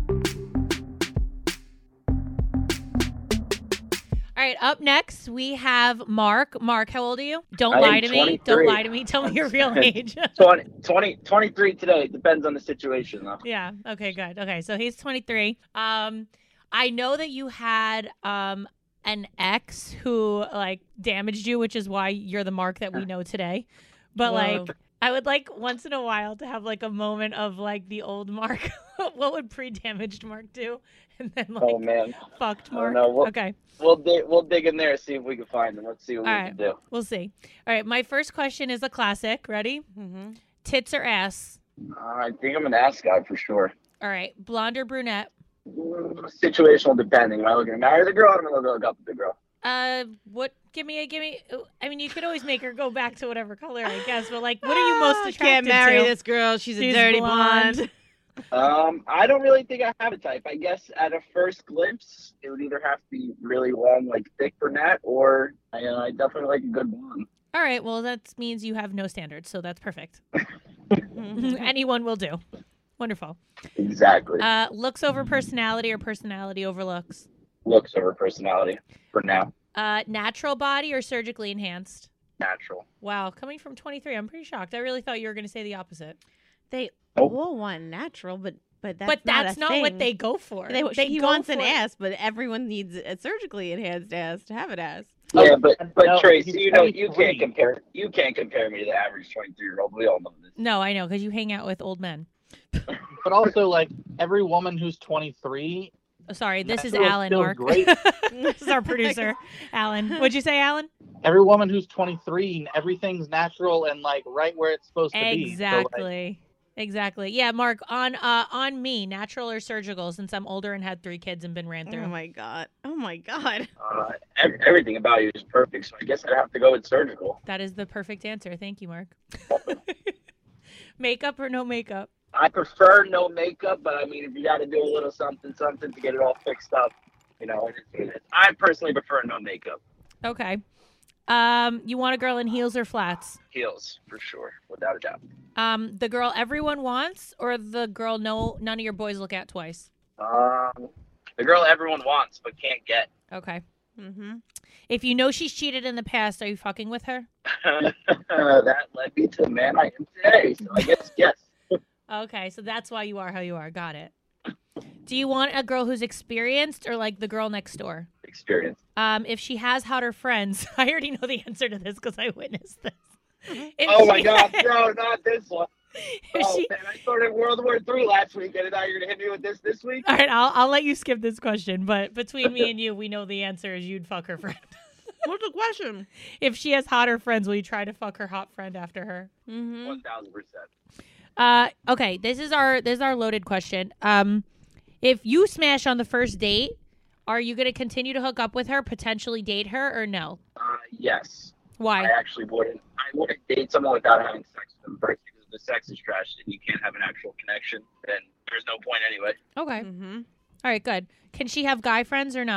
Speaker 3: All right, up next, we have Mark. Mark, how old are you? Don't
Speaker 10: I
Speaker 3: lie
Speaker 10: am
Speaker 3: to me.
Speaker 10: twenty-three.
Speaker 3: Don't lie to me. Tell me your real age.
Speaker 10: twenty, twenty, twenty-three today. Depends on the situation, though.
Speaker 3: Yeah. Okay, good. Okay, so he's twenty-three. Um, I know that you had um an ex who, like, damaged you, which is why you're the Mark that we know today. But,
Speaker 4: Whoa.
Speaker 3: like, I would like once in a while to have, like, a moment of, like, the old Mark. What would pre-damaged Mark do? And then, like,
Speaker 10: Oh, man.
Speaker 3: fucked
Speaker 10: I
Speaker 3: Mark.
Speaker 10: don't know. We'll,
Speaker 3: Okay.
Speaker 10: We'll dig, we'll dig in there, see if we can find them. Let's see what
Speaker 3: All
Speaker 10: we
Speaker 3: right.
Speaker 10: can do.
Speaker 3: We'll see. All right, my first question is a classic. Ready?
Speaker 4: Mm-hmm.
Speaker 3: Tits or ass?
Speaker 10: Uh, I think I'm an ass guy for sure.
Speaker 3: All right, blonde or brunette?
Speaker 10: Mm, Situational depending. Am I looking to marry the girl or am I looking to look up at the girl?
Speaker 3: Uh, what? Give me a, give me. I mean, you could always make her go back to whatever color, I guess. But like, what are you most attracted
Speaker 4: Can't marry
Speaker 3: to?
Speaker 4: this girl. She's,
Speaker 3: She's
Speaker 4: a dirty
Speaker 3: blonde.
Speaker 4: blonde.
Speaker 10: Um, I don't really think I have a type. I guess at a first glimpse, it would either have to be really long, like thick brunette, or I, uh, I definitely like a good blonde.
Speaker 3: All right, well, that means you have no standards, so that's perfect. Anyone will do. Wonderful.
Speaker 10: Exactly.
Speaker 3: Uh, looks over personality or personality over looks?
Speaker 10: Looks over personality for now.
Speaker 3: Uh, natural body or surgically enhanced?
Speaker 10: Natural.
Speaker 3: Wow, coming from twenty-three, I'm pretty shocked. I really thought you were going to say the opposite.
Speaker 4: They
Speaker 10: Oh.
Speaker 4: all want natural, but but that's
Speaker 3: but
Speaker 4: not
Speaker 3: that's
Speaker 4: a
Speaker 3: not,
Speaker 4: thing.
Speaker 3: what they go for.
Speaker 4: They,
Speaker 3: they
Speaker 4: he
Speaker 3: go
Speaker 4: wants an
Speaker 3: for-
Speaker 4: ass, but everyone needs a surgically enhanced ass to have an ass.
Speaker 10: Yeah, but but
Speaker 5: No,
Speaker 10: Trace,
Speaker 5: he's
Speaker 10: you know you
Speaker 5: twenty-three.
Speaker 10: can't compare you can't compare me to the average twenty-three year old. We all know this.
Speaker 3: No, I know, because you hang out with old men.
Speaker 5: But also, like, every woman who's twenty-three,
Speaker 3: Oh, sorry, this is
Speaker 5: Natural's
Speaker 3: Alan,
Speaker 5: still
Speaker 3: Mark.
Speaker 5: great.
Speaker 3: This is our producer, Alan. What'd you say, Alan?
Speaker 5: every woman who's twenty-three, everything's natural and like right where it's supposed to be. So, like,
Speaker 3: Exactly. Exactly. Yeah, Mark, on uh on me, natural or surgical, since I'm older and had three kids and been ran through.
Speaker 4: Oh my god. Oh my god.
Speaker 10: Uh, ev- everything about you is perfect, so I guess I'd have to go with surgical.
Speaker 3: That is the perfect answer. Thank you, Mark. Makeup or no makeup?
Speaker 10: I prefer no makeup, but I mean, if you got to do a little something, something to get it all fixed up, you know, it is what it is. I personally prefer no makeup.
Speaker 3: Okay. Um, you want a girl in heels or flats?
Speaker 10: Heels, for sure, without a doubt.
Speaker 3: Um, the girl everyone wants or the girl no none of your boys look at twice?
Speaker 10: Um, the girl everyone wants but can't get.
Speaker 3: Okay.
Speaker 4: Mm-hmm.
Speaker 3: If you know she's cheated in the past, are you fucking with her?
Speaker 10: That led me to the man I am today, so I guess yes.
Speaker 3: Okay, so that's why you are how you are. Got it. Do you want a girl who's experienced or like the girl next door?
Speaker 10: Experience.
Speaker 3: Um, if she has hotter friends, I already know the answer to this because I witnessed this. If
Speaker 10: Oh my
Speaker 3: she-
Speaker 10: God, bro, not this one.
Speaker 3: if
Speaker 10: Oh
Speaker 3: she-
Speaker 10: man, I started World War Three last week, and now you're gonna hit me with this this week?
Speaker 3: All right, I'll I'll let you skip this question, but between me and you, we know the answer is you'd fuck her friend.
Speaker 4: What's the question?
Speaker 3: If she has hotter friends, will you try to fuck her hot friend after her?
Speaker 4: Mm-hmm.
Speaker 10: One thousand percent.
Speaker 3: Uh, okay, this is our this is our loaded question. Um, if you smash on the first date, are you gonna continue to hook up with her, potentially date her, or no?
Speaker 10: Uh, yes.
Speaker 3: Why?
Speaker 10: I actually wouldn't. I wouldn't date someone without having sex with them first because if the sex is trash and you can't have an actual connection, then there's no point anyway.
Speaker 3: Okay.
Speaker 4: Mm-hmm.
Speaker 3: All right, good. Can she have guy friends or no?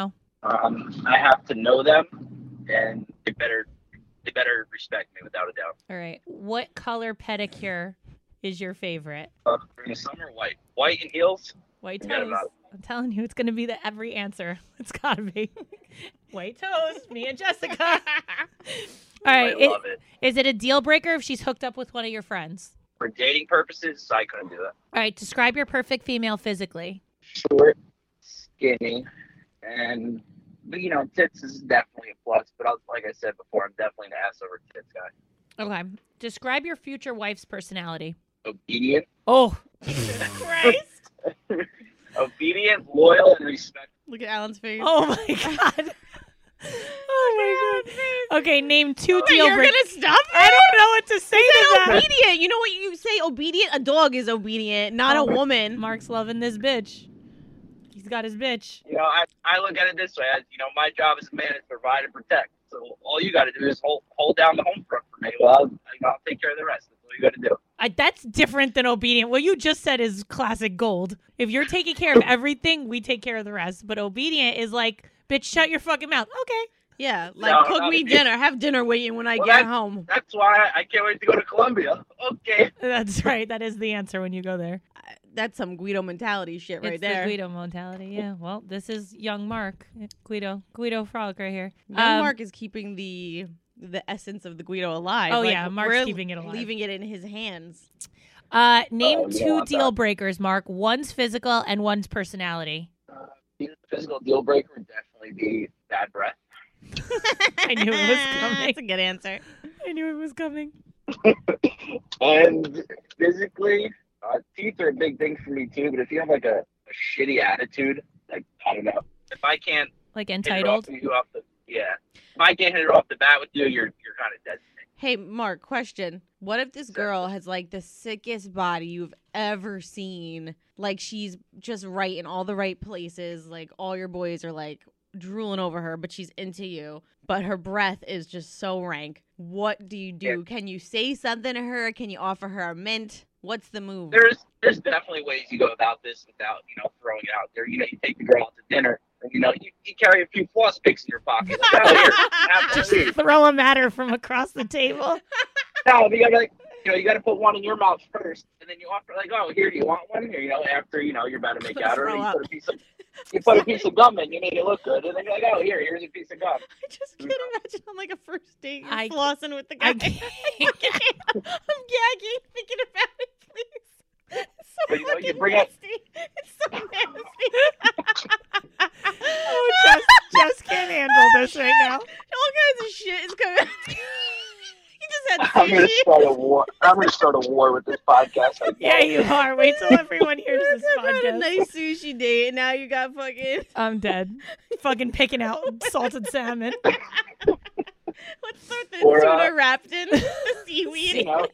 Speaker 10: Um, I have to know them, and they better they better respect me without a doubt.
Speaker 3: All right. What color pedicure is your favorite?
Speaker 10: Uh, during the summer, white, white and heels.
Speaker 3: White
Speaker 10: Forget
Speaker 3: toes.
Speaker 10: about it.
Speaker 3: I'm telling you, it's going to be the every answer. It's got to be. White toes, me and Jessica. All right.
Speaker 10: I love it.
Speaker 3: Is it a deal breaker if she's hooked up with one of your friends?
Speaker 10: For dating purposes, I couldn't do that.
Speaker 3: All right. Describe your perfect female physically.
Speaker 10: Short, skinny, and but, you know, tits is definitely a plus. But I'll, like I said before, I'm definitely an ass over tits guy.
Speaker 3: Okay. Describe your future wife's personality.
Speaker 10: Obedient.
Speaker 3: Oh, Christ.
Speaker 10: Obedient, loyal, and respectful.
Speaker 4: Look at Alan's face.
Speaker 3: Oh my god. Oh my god. Okay, name two
Speaker 4: Wait,
Speaker 3: deal
Speaker 4: you're
Speaker 3: breakers.
Speaker 4: gonna stop her?
Speaker 3: I don't know what to say
Speaker 4: You
Speaker 3: to
Speaker 4: said
Speaker 3: that.
Speaker 4: obedient. You know what you say? Obedient. A dog is obedient, not
Speaker 3: Oh,
Speaker 4: a woman.
Speaker 3: Mark's loving this bitch. He's got his bitch.
Speaker 10: You know, I, I look at it this way. I, you know, my job as a man is to provide and protect. So all you got to do is hold hold down the home front for me. Well, I'll, I'll take care of the rest. That's all you got to do.
Speaker 3: I, that's different than obedient. What you just said is classic gold. If you're taking care of everything, we take care of the rest. But obedient is like, bitch, shut your fucking mouth. Okay.
Speaker 4: Yeah, like
Speaker 10: No,
Speaker 4: cook
Speaker 10: no,
Speaker 4: me
Speaker 10: it-
Speaker 4: dinner. Have dinner waiting when I
Speaker 10: Well,
Speaker 4: get
Speaker 10: that-
Speaker 4: home.
Speaker 10: That's why I can't wait to go to Colombia. Okay.
Speaker 3: That's right. That is the answer when you go there.
Speaker 4: That's some Guido mentality shit right
Speaker 3: it's
Speaker 4: there.
Speaker 3: the Guido mentality. Yeah. Well, this is young Mark. Guido. Guido Frolic right here.
Speaker 4: Young
Speaker 3: Um,
Speaker 4: Mark is keeping the the essence of the Guido alive.
Speaker 3: Oh,
Speaker 4: Like,
Speaker 3: yeah, Mark's
Speaker 4: we're
Speaker 3: keeping it alive.
Speaker 4: leaving it in his hands.
Speaker 3: Uh, name
Speaker 10: Oh, you don't
Speaker 3: two
Speaker 10: want
Speaker 3: deal
Speaker 10: that.
Speaker 3: breakers, Mark. One's physical and one's personality.
Speaker 10: Uh, the physical deal breaker would definitely be bad breath.
Speaker 3: I knew it was coming.
Speaker 4: That's a good answer.
Speaker 3: I knew it was coming.
Speaker 10: And physically, uh, teeth are a big thing for me too. But if you have like a, a shitty attitude, like I don't know, if I can't
Speaker 3: Like
Speaker 10: hit it
Speaker 3: entitled.
Speaker 10: off you off the yeah, if I can't hit it off the bat with you, you're you're kind of dead to me.
Speaker 4: Hey, Mark, question. What if this girl has like the sickest body you've ever seen? Like she's just right in all the right places. Like all your boys are like drooling over her, but she's into you. But her breath is just so rank. What do you do? Can you say something to her? Can you offer her a mint? What's the move?
Speaker 10: There's there's definitely ways you go about this without you know throwing it out there. You know, you take the girl out to dinner. And, you know, you, you carry a few floss picks in your pocket. Like, oh, here, have
Speaker 3: Just
Speaker 10: these.
Speaker 3: throw a matter from across the table.
Speaker 10: No, you gotta like, you know, you gotta put one in your mouth first, and then you offer like, oh, here, do you want one? Here, you know, after you know you're about to make out, or
Speaker 4: Throw
Speaker 10: you
Speaker 4: up.
Speaker 10: put a piece of you put a piece of gum in, you make it look good, and then you're like, oh, here, here's a piece of gum.
Speaker 4: I just can't imagine on like a first date you're
Speaker 3: I-
Speaker 4: flossing with the guy.
Speaker 3: I
Speaker 4: I
Speaker 3: can't.
Speaker 4: can't. I'm gagging thinking about it, please. It's so
Speaker 10: But, you know, you
Speaker 4: fucking
Speaker 10: bring up-
Speaker 4: nasty. It's so nasty.
Speaker 3: Oh, Jess, Jess can't handle this right now.
Speaker 4: All kinds of shit is coming out. You just had
Speaker 10: I'm gonna
Speaker 4: sushi.
Speaker 10: start a war. I'm gonna start a war with this podcast. I
Speaker 3: Yeah, you are. Wait till everyone hears
Speaker 4: You
Speaker 3: this
Speaker 4: just had a
Speaker 3: podcast.
Speaker 4: nice sushi date, and now you got fucking.
Speaker 3: I'm dead. Fucking picking out salted salmon.
Speaker 4: What's the
Speaker 10: Or,
Speaker 4: tuna
Speaker 10: uh,
Speaker 4: wrapped in the seaweed?
Speaker 10: you know.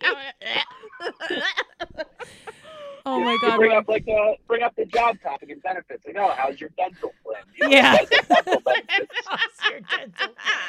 Speaker 3: Oh my
Speaker 10: You
Speaker 3: god.
Speaker 10: bring
Speaker 3: Mark.
Speaker 10: up like the bring up the job topic and benefits. Like, oh, how's your dental plan? You know,
Speaker 3: Yeah.
Speaker 10: how's your dental benefits?
Speaker 3: How's your dental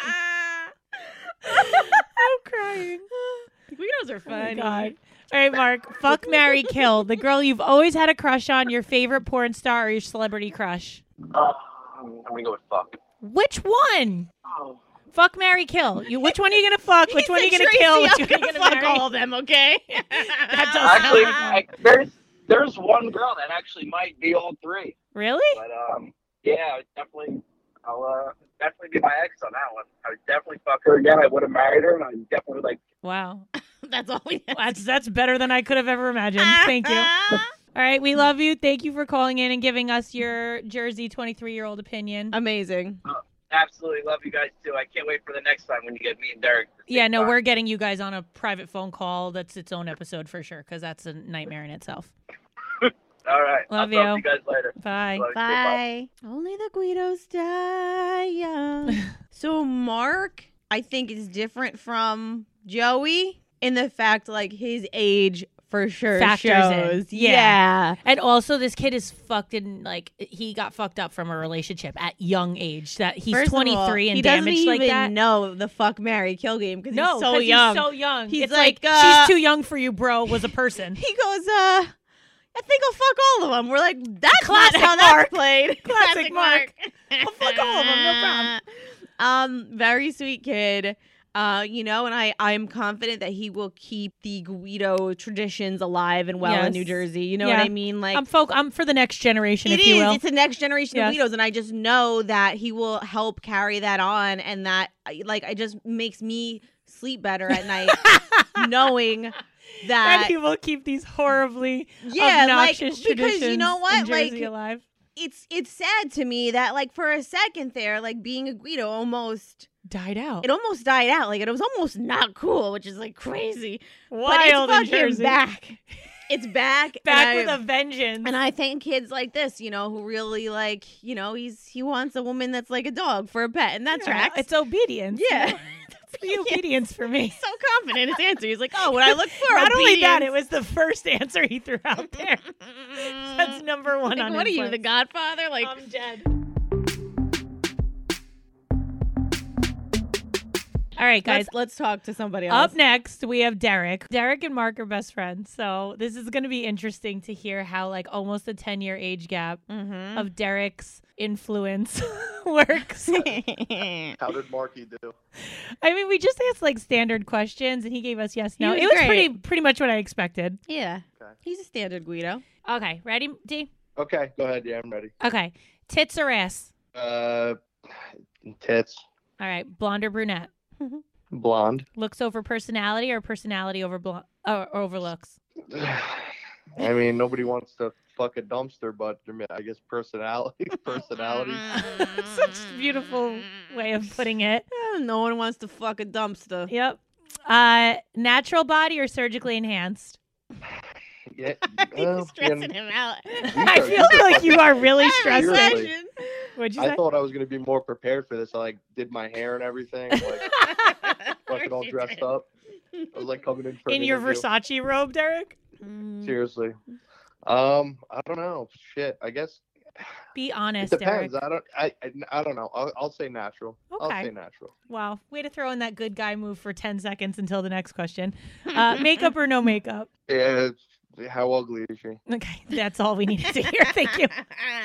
Speaker 3: I'm crying.
Speaker 4: Guidos are
Speaker 3: Oh my
Speaker 4: funny.
Speaker 3: god. All right, Mark. Fuck, marry, kill. The girl you've always had a crush on, your favorite porn star, or your celebrity crush.
Speaker 10: Uh, I'm gonna go with fuck.
Speaker 3: Which one?
Speaker 10: Oh.
Speaker 3: Fuck, marry, kill. You. Which one are you gonna fuck? Which
Speaker 4: He
Speaker 3: one are you
Speaker 4: said,
Speaker 3: gonna
Speaker 4: "Tracy,
Speaker 3: kill? Which
Speaker 4: I'm
Speaker 3: one are you
Speaker 4: gonna
Speaker 3: gonna
Speaker 4: fuck
Speaker 3: marry?
Speaker 4: all of them, okay?
Speaker 3: That does
Speaker 10: Actually,
Speaker 3: sound
Speaker 10: I, there's there's one girl that actually might be all three.
Speaker 3: Really?
Speaker 10: But um, yeah, definitely, I'll uh, definitely be my ex on that one. I would definitely fuck her again. I would have married her, and I definitely would like.
Speaker 3: Wow.
Speaker 4: That's all we have.
Speaker 3: That's that's better than I could have ever imagined. Thank you. All right, we love you. Thank you for calling in and giving us your Jersey twenty-three-year-old opinion.
Speaker 4: Amazing.
Speaker 10: Absolutely love you guys too. I can't wait for the next time when you get me and Derek. to
Speaker 3: Yeah,
Speaker 10: take
Speaker 3: no,
Speaker 10: time.
Speaker 3: we're getting you guys on a private phone call. That's its own episode for sure, because that's a nightmare in itself.
Speaker 10: All right.
Speaker 3: Love
Speaker 10: I'll
Speaker 3: you.
Speaker 10: talk to you guys later.
Speaker 3: Bye.
Speaker 10: Love you.
Speaker 4: Bye. Only the Guidos die young. So Mark, I think, is different from Joey in the fact, like, his age for sure
Speaker 3: Factors in.
Speaker 4: shows.
Speaker 3: Yeah.
Speaker 4: Yeah.
Speaker 3: And also, this kid is fucked in, like, he got fucked up from a relationship at young age. That he's
Speaker 4: First of all,
Speaker 3: twenty-three and
Speaker 4: he
Speaker 3: damaged
Speaker 4: doesn't
Speaker 3: like
Speaker 4: even
Speaker 3: that.
Speaker 4: know the fuck, marry, kill game because
Speaker 3: No,
Speaker 4: he's so
Speaker 3: 'cause
Speaker 4: young.
Speaker 3: he's so young.
Speaker 4: He's
Speaker 3: it's
Speaker 4: like,
Speaker 3: like,
Speaker 4: uh,
Speaker 3: she's too young for you, bro, was a person.
Speaker 4: He goes, uh, I think I'll fuck all of them. We're like, that's
Speaker 3: Classic
Speaker 4: not how
Speaker 3: Mark.
Speaker 4: that's played.
Speaker 3: Classic Mark. I'll fuck all of them, no problem.
Speaker 4: Um, very sweet kid. Uh, you know, and I, I'm confident that he will keep the Guido traditions alive and well
Speaker 3: Yes.
Speaker 4: in New Jersey. You know
Speaker 3: Yeah.
Speaker 4: what I mean? Like,
Speaker 3: I'm folk. I'm for the next generation,
Speaker 4: it
Speaker 3: if you
Speaker 4: is.
Speaker 3: will.
Speaker 4: It's the next generation
Speaker 3: Yes.
Speaker 4: of Guidos, and I just know that he will help carry that on, and that, like, it just makes me sleep better at night, knowing that
Speaker 3: and he will keep these horribly
Speaker 4: yeah, like,
Speaker 3: obnoxious
Speaker 4: because
Speaker 3: traditions
Speaker 4: you know what,
Speaker 3: in Jersey
Speaker 4: like,
Speaker 3: alive.
Speaker 4: it's it's sad to me that, like, for a second there, like, being a Guido almost
Speaker 3: Died out.
Speaker 4: it almost died out. Like, it was almost not cool, which is like crazy.
Speaker 3: Wild
Speaker 4: but
Speaker 3: in
Speaker 4: it's fucking
Speaker 3: Jersey.
Speaker 4: back. It's back.
Speaker 3: Back
Speaker 4: and
Speaker 3: with
Speaker 4: I-
Speaker 3: a vengeance.
Speaker 4: And I thank kids like this, you know, who really, like, you know, he's he wants a woman that's like a dog for a pet, and that
Speaker 3: Yeah,
Speaker 4: tracks.
Speaker 3: It's obedience.
Speaker 4: Yeah.
Speaker 3: It's the obedience for me.
Speaker 4: so confident in his answer. He's like, oh, what I look for.
Speaker 3: Not only that,
Speaker 4: obedience.
Speaker 3: it was the first answer he threw out there. That's number one
Speaker 4: Like,
Speaker 3: on
Speaker 4: what are
Speaker 3: his
Speaker 4: you,
Speaker 3: list.
Speaker 4: the Godfather? Like,
Speaker 3: I'm dead. All right, guys.
Speaker 4: let's, let's talk to somebody else.
Speaker 3: Up next, we have Derek. Derek and Mark are best friends, so this is going to be interesting to hear how, like, almost a ten-year age gap
Speaker 4: Mhm.
Speaker 3: of Derek's influence works.
Speaker 11: How did Marky do?
Speaker 3: I mean, we just asked like standard questions, and he gave us yes, no.
Speaker 4: He
Speaker 3: It
Speaker 4: was
Speaker 3: was
Speaker 4: great.
Speaker 3: pretty, pretty much what I expected.
Speaker 4: Yeah.
Speaker 11: Okay.
Speaker 4: He's a standard Guido.
Speaker 3: Okay, ready, D?
Speaker 11: Okay, go ahead. Yeah, I'm ready.
Speaker 3: Okay, tits or ass?
Speaker 11: Uh, tits,
Speaker 3: All right, blonde or brunette?
Speaker 11: blonde.
Speaker 3: Looks over personality or personality over blo- or over looks?
Speaker 11: I mean, nobody wants to fuck a dumpster, but I mean, I guess personality, personality.
Speaker 3: Such a beautiful way of putting it.
Speaker 4: Eh, no one wants to fuck a dumpster.
Speaker 3: Yep. Uh, natural body or surgically enhanced?
Speaker 11: Yeah,
Speaker 4: He's
Speaker 11: well,
Speaker 4: stressing
Speaker 11: you know,
Speaker 4: him out.
Speaker 3: I feel like you are really stressed.
Speaker 4: Every
Speaker 11: Seriously.
Speaker 4: session.
Speaker 3: What'd you
Speaker 11: I
Speaker 3: say?
Speaker 11: thought I was gonna be more prepared for this. I like did my hair and everything, like fucking all dressed up. I was like coming in for an
Speaker 3: In your
Speaker 11: interview.
Speaker 3: Versace robe, Derek?
Speaker 4: Mm.
Speaker 11: Seriously. Um, I don't know. Shit. I guess
Speaker 3: Be
Speaker 11: it
Speaker 3: honest,
Speaker 11: depends.
Speaker 3: Derek.
Speaker 11: I don't. I, I. I don't know. I'll, I'll say natural. I'll
Speaker 3: Okay.
Speaker 11: say natural.
Speaker 3: Wow. Way to throw in that good guy move for ten seconds until the next question. Uh, makeup or no makeup?
Speaker 11: Yeah. How ugly is she?
Speaker 3: Okay. That's all we needed to hear. Thank you.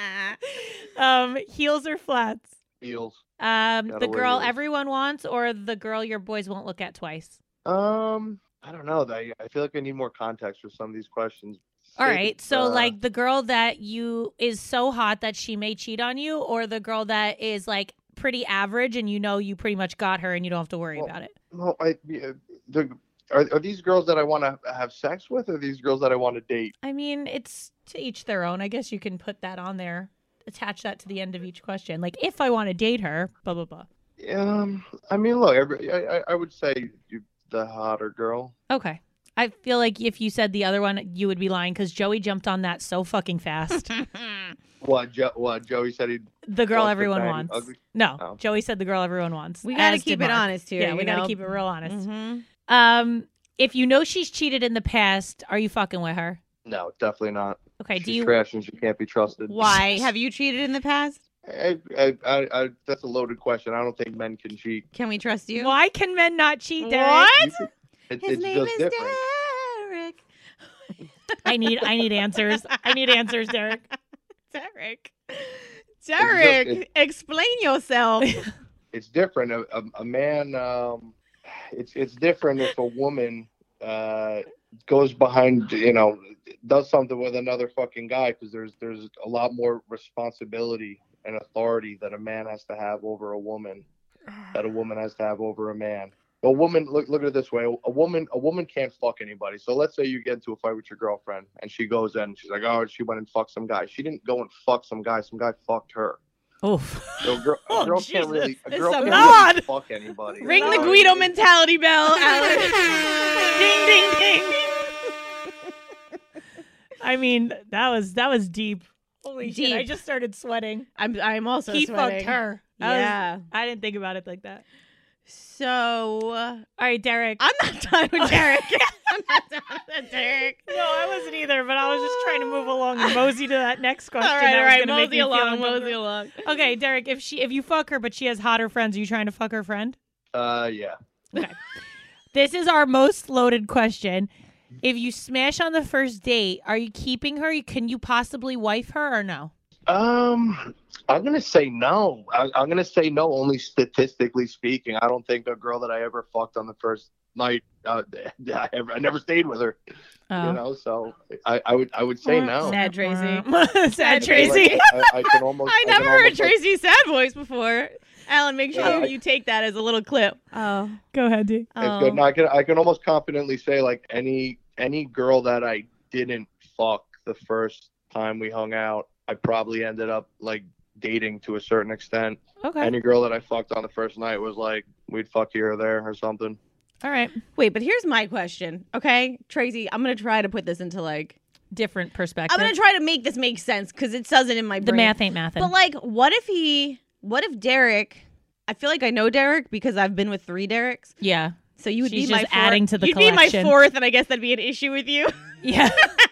Speaker 3: Um, heels or flats?
Speaker 11: Heels.
Speaker 3: Um,
Speaker 11: Gotta
Speaker 3: the
Speaker 11: wear
Speaker 3: girl
Speaker 11: heels.
Speaker 3: everyone wants or the girl your boys won't look at twice?
Speaker 11: Um. I don't know. I, I feel like I need more context for some of these questions.
Speaker 3: All
Speaker 11: Say,
Speaker 3: right. So
Speaker 11: uh,
Speaker 3: like the girl that you is so hot that she may cheat on you, or the girl that is like pretty average and you know you pretty much got her and you don't have to worry
Speaker 11: Well,
Speaker 3: about it.
Speaker 11: No, I. yeah, The, are are these girls that I want to have sex with, or are these girls that I want to date?
Speaker 3: I mean, it's to each their own. I guess you can put that on there, attach that to the end of each question. Like if I want to date her, blah blah blah.
Speaker 11: Um. I mean, look. Every, I. I- I would say you, the hotter girl.
Speaker 3: Okay. I feel like if you said the other one, you would be lying because Joey jumped on that so fucking fast.
Speaker 11: What? Jo- what? Joey said he.
Speaker 3: The girl
Speaker 11: Wants the
Speaker 3: everyone
Speaker 11: fatty,
Speaker 3: wants.
Speaker 11: ugly?
Speaker 3: No,
Speaker 11: Oh.
Speaker 3: Joey said the girl everyone wants.
Speaker 4: We gotta
Speaker 3: as
Speaker 4: keep
Speaker 3: did
Speaker 4: it
Speaker 3: Mark.
Speaker 4: honest here,
Speaker 3: Yeah,
Speaker 4: you
Speaker 3: we gotta
Speaker 4: know?
Speaker 3: keep it real honest.
Speaker 4: Mhm.
Speaker 3: Um, if you know she's cheated in the past, are you fucking with her?
Speaker 11: No, definitely not.
Speaker 3: Okay.
Speaker 11: She's
Speaker 3: Do you?
Speaker 11: trash and she can't be trusted.
Speaker 4: Why? Have you cheated in the past?
Speaker 11: I, I, I, I, that's a loaded question. I don't think men can cheat.
Speaker 4: Can we trust you?
Speaker 3: Why can men not cheat, Derek?
Speaker 4: What?
Speaker 11: It,
Speaker 4: His
Speaker 11: it's
Speaker 4: name
Speaker 11: just
Speaker 4: is
Speaker 11: different.
Speaker 4: Derek.
Speaker 3: I need I need answers. I need answers, Derek.
Speaker 4: Derek.
Speaker 11: just-
Speaker 4: Derek,
Speaker 11: it-
Speaker 4: explain yourself.
Speaker 11: It's different. A, a, a man. Um, it's it's different if a woman uh goes behind, you know, does something with another fucking guy, because there's there's a lot more responsibility and authority that a man has to have over a woman, that a woman has to have over a man. A woman, look look at it this way: a woman a woman can't fuck anybody. So let's say you get into a fight with your girlfriend, and she goes in, and she's like, oh, she went and fucked some guy. She didn't go and fuck some guy. Some guy fucked her.
Speaker 3: Oof.
Speaker 11: So a girl, a
Speaker 3: Oh,
Speaker 11: girl
Speaker 3: Jesus.
Speaker 11: can't really a
Speaker 3: It's
Speaker 11: girl
Speaker 3: a
Speaker 11: can't
Speaker 3: nod.
Speaker 11: really fuck anybody.
Speaker 4: Ring
Speaker 11: You
Speaker 4: the
Speaker 11: know?
Speaker 4: Guido mentality bell, Alex.
Speaker 3: Ding ding ding. I mean, that was that was deep. Holy shit! I
Speaker 4: Deep.
Speaker 3: just started sweating.
Speaker 4: I'm I'm also
Speaker 3: he
Speaker 4: sweating.
Speaker 3: fucked her. That was-
Speaker 4: Yeah.
Speaker 3: I didn't think about it like that.
Speaker 4: So uh,
Speaker 3: All right, Derek.
Speaker 4: I'm not done with Derek. I'm not done with Derek.
Speaker 3: No, I wasn't either, but I was just trying to move along and mosey to that next question.
Speaker 4: All right,
Speaker 3: that
Speaker 4: all
Speaker 3: was
Speaker 4: right,
Speaker 3: gonna make
Speaker 4: mosey
Speaker 3: me feel
Speaker 4: along,
Speaker 3: uncomfortable.
Speaker 4: mosey along.
Speaker 3: Okay, Derek, if she if you fuck her but she has hotter friends, are you trying to fuck her friend?
Speaker 11: Uh, yeah.
Speaker 3: Okay. This is our most loaded question. If you smash on the first date, are you keeping her? Can you possibly wife her or no?
Speaker 11: Um, I'm gonna say no. I, I'm gonna say no. Only statistically speaking, I don't think a girl that I ever fucked on the first night, uh, I, ever, I never stayed with her.
Speaker 3: Oh.
Speaker 11: You know, so I, I would I would say no.
Speaker 4: Sad Tracy.
Speaker 3: Sad
Speaker 4: Tracy.
Speaker 11: Like, I, I can almost.
Speaker 4: I
Speaker 11: I
Speaker 4: never
Speaker 11: can
Speaker 4: heard
Speaker 11: almost, like,
Speaker 4: Tracy's sad voice before. Alan, make sure
Speaker 11: Yeah, I-
Speaker 4: you take that as a little clip. Oh,
Speaker 3: Go ahead, D.
Speaker 11: It's good. No, I can I can almost confidently say like any any girl that I didn't fuck the first time we hung out, I probably ended up like dating to a certain extent.
Speaker 3: Okay.
Speaker 11: Any girl that I fucked on the first night was like we'd fuck here or there or something.
Speaker 3: All right.
Speaker 4: Wait, but here's my question. Okay, Tracy, I'm gonna try to put this into like
Speaker 3: Different perspective.
Speaker 4: I'm gonna try to make this make sense because it doesn't in my
Speaker 3: the
Speaker 4: brain.
Speaker 3: math ain't mathin'.
Speaker 4: But like, what if he? What if Derek? I feel like I know Derek because I've been with three Dereks.
Speaker 3: yeah.
Speaker 4: So you would
Speaker 3: She's
Speaker 4: be my
Speaker 3: just
Speaker 4: fourth.
Speaker 3: adding to the
Speaker 4: You'd be my
Speaker 3: collection.
Speaker 4: fourth, and I guess that'd be an issue with you.
Speaker 3: Yeah.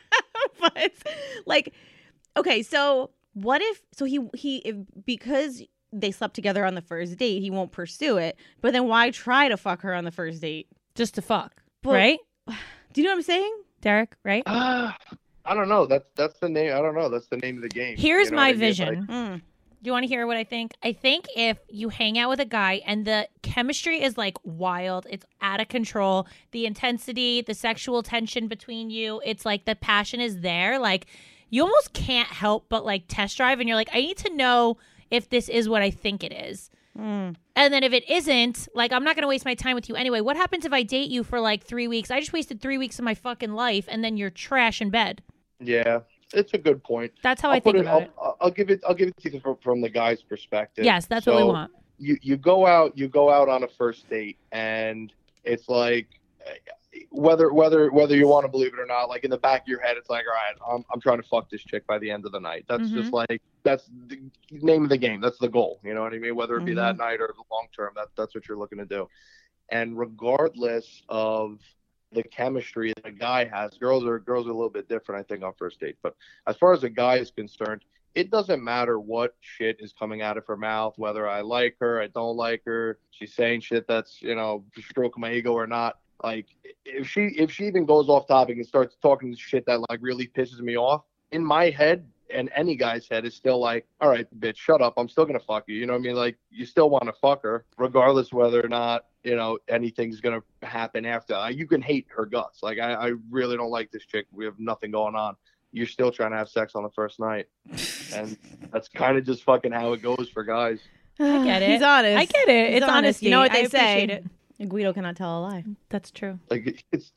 Speaker 4: But like, okay, so what if? So he he if, because they slept together on the first date, he won't pursue it. But then why try to fuck her on the first date?
Speaker 3: Just to fuck.
Speaker 4: But-
Speaker 3: right?
Speaker 4: Do you know what I'm saying?
Speaker 3: Derek, right?
Speaker 11: Uh, I don't know. That's that's the name. I don't know. That's the name of the game.
Speaker 3: Here's
Speaker 11: You know
Speaker 3: my
Speaker 11: what I mean?
Speaker 3: vision.
Speaker 11: Like,
Speaker 4: Mm.
Speaker 3: Do you want to hear what I think? I think if you hang out with a guy and the chemistry is like wild, it's out of control, the intensity, the sexual tension between you, it's like the passion is there. Like you almost can't help but like test drive and you're like, I need to know if this is what I think it is.
Speaker 4: Mm.
Speaker 3: And then if it isn't, like, I'm not going to waste my time with you anyway. What happens if I date you for like three weeks? I just wasted three weeks of my fucking life and then you're trash in bed.
Speaker 11: yeah, it's a good point.
Speaker 3: That's how
Speaker 11: I'll
Speaker 3: I think
Speaker 11: put
Speaker 3: about
Speaker 11: I'll,
Speaker 3: it.
Speaker 11: I'll- I'll give it. I'll give it to you from, from the guy's perspective.
Speaker 3: Yes, that's what we
Speaker 11: So,
Speaker 3: want.
Speaker 11: You you go out. You go out on a first date, and it's like whether whether whether you want to believe it or not, like in the back of your head, it's like, all right, I'm I'm trying to fuck this chick by the end of the night. That's
Speaker 3: Mhm.
Speaker 11: just like that's the name of the game. That's the goal. You know what I mean? Whether it be that
Speaker 3: Mm-hmm.
Speaker 11: night or the long term, that that's what you're looking to do. And regardless of the chemistry that a guy has, girls are girls are a little bit different, I think, on first date. But as far as a guy is concerned, it doesn't matter what shit is coming out of her mouth, whether I like her, I don't like her, she's saying shit that's, you know, stroking my ego or not. Like if she if she even goes off topic and starts talking shit that like really pisses me off, in my head and any guy's head is still like, all right, bitch, shut up. I'm still gonna fuck you. You know what I mean? Like you still want to fuck her, regardless whether or not, you know, anything's gonna happen after. Uh, you can hate her guts. Like I, I really don't like this chick. We have nothing going on. You're still trying to have sex on the first night, and that's kind of just fucking how it goes for guys.
Speaker 3: I get it.
Speaker 4: He's honest.
Speaker 3: I get it.
Speaker 4: He's
Speaker 3: It's
Speaker 4: honest.
Speaker 3: honesty.
Speaker 4: You know what
Speaker 3: I
Speaker 4: they say?
Speaker 3: appreciate it.
Speaker 4: Guido cannot tell a lie.
Speaker 3: That's true.
Speaker 11: Like it's,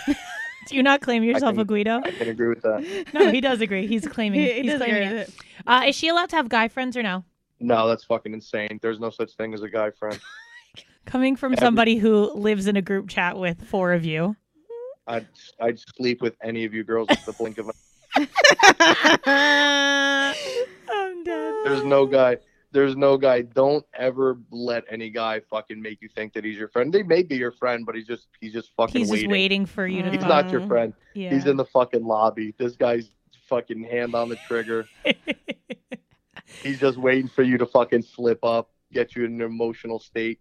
Speaker 3: Do you not claim yourself
Speaker 11: can-
Speaker 3: a Guido?
Speaker 11: I can agree with that.
Speaker 3: No, he does agree. He's claiming.
Speaker 4: He- he
Speaker 3: He's
Speaker 4: does
Speaker 3: claiming
Speaker 4: agree
Speaker 3: it.
Speaker 4: with
Speaker 3: Uh, is she allowed to have guy friends or no?
Speaker 11: No, that's fucking insane. There's no such thing as a guy friend.
Speaker 3: Coming from
Speaker 11: Every-
Speaker 3: somebody who lives in a group chat with four of you.
Speaker 11: I'd I'd sleep with any of you girls at the blink of an
Speaker 3: I'm dead.
Speaker 11: There's no guy. There's no guy. Don't ever let any guy fucking make you think that he's your friend. They may be your friend, but he's just he's just fucking
Speaker 3: He's
Speaker 11: waiting.
Speaker 3: just waiting for you to.
Speaker 11: He's
Speaker 3: fuck.
Speaker 11: not your friend.
Speaker 3: Yeah.
Speaker 11: He's in the fucking lobby. This guy's fucking hand on the trigger. He's just waiting for you to fucking slip up, get you in an emotional state.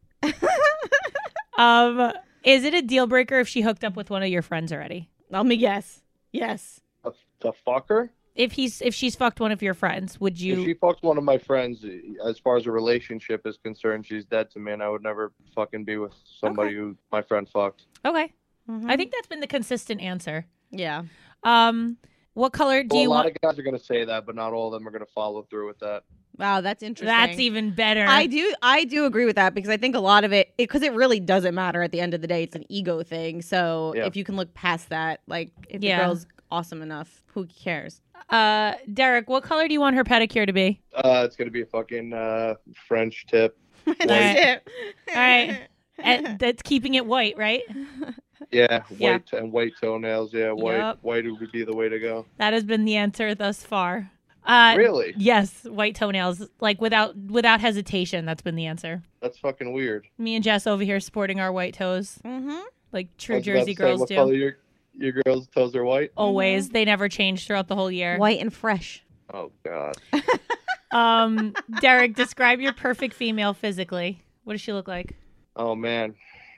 Speaker 3: um, is it a deal breaker if she hooked up with one of your friends already?
Speaker 4: Let me guess. Yes.
Speaker 11: The, the fucker?
Speaker 3: If he's if she's fucked one of your friends, would you?
Speaker 11: If she fucks one of my friends, as far as a relationship is concerned, she's dead to me, and I would never fucking be with somebody
Speaker 3: Okay.
Speaker 11: who my friend fucked.
Speaker 3: Okay,
Speaker 4: Mhm.
Speaker 3: I think that's been the consistent answer.
Speaker 4: Yeah.
Speaker 3: Um, what color do
Speaker 11: Well,
Speaker 3: you
Speaker 11: a lot
Speaker 3: want?
Speaker 11: of guys are going to say that, but not all of them are going to follow through with that.
Speaker 4: Wow, that's interesting.
Speaker 3: That's even better.
Speaker 4: I do I do agree with that because I think a lot of it because it, it really doesn't matter at the end of the day. It's an ego thing. So
Speaker 11: Yeah.
Speaker 4: if you can look past that, like if
Speaker 3: Yeah.
Speaker 4: the girl's awesome enough, who cares?
Speaker 3: Uh, Derek, what color do you want her pedicure to be?
Speaker 11: Uh, it's going to be a fucking uh, French tip.
Speaker 4: That's
Speaker 3: Right.
Speaker 4: it.
Speaker 3: All right. And that's keeping it white, right?
Speaker 11: Yeah,
Speaker 3: Yeah.
Speaker 11: white and white toenails. Yeah, white.
Speaker 3: Yup.
Speaker 11: White would be the way to go.
Speaker 3: That has been the answer thus far. Uh,
Speaker 11: Really?
Speaker 3: Yes, white toenails, like without without hesitation. That's been the answer.
Speaker 11: That's fucking weird.
Speaker 3: Me and Jess over here sporting our white toes,
Speaker 4: Mm-hmm.
Speaker 3: like
Speaker 11: I
Speaker 3: true
Speaker 11: was about
Speaker 3: Jersey
Speaker 11: to say,
Speaker 3: girls
Speaker 11: what
Speaker 3: do.
Speaker 11: color your your girls' toes are white?
Speaker 3: Always, they never change throughout the whole year.
Speaker 4: White and fresh.
Speaker 11: Oh God.
Speaker 3: Um, Derek, describe your perfect female physically. What does she look like?
Speaker 11: Oh man, she's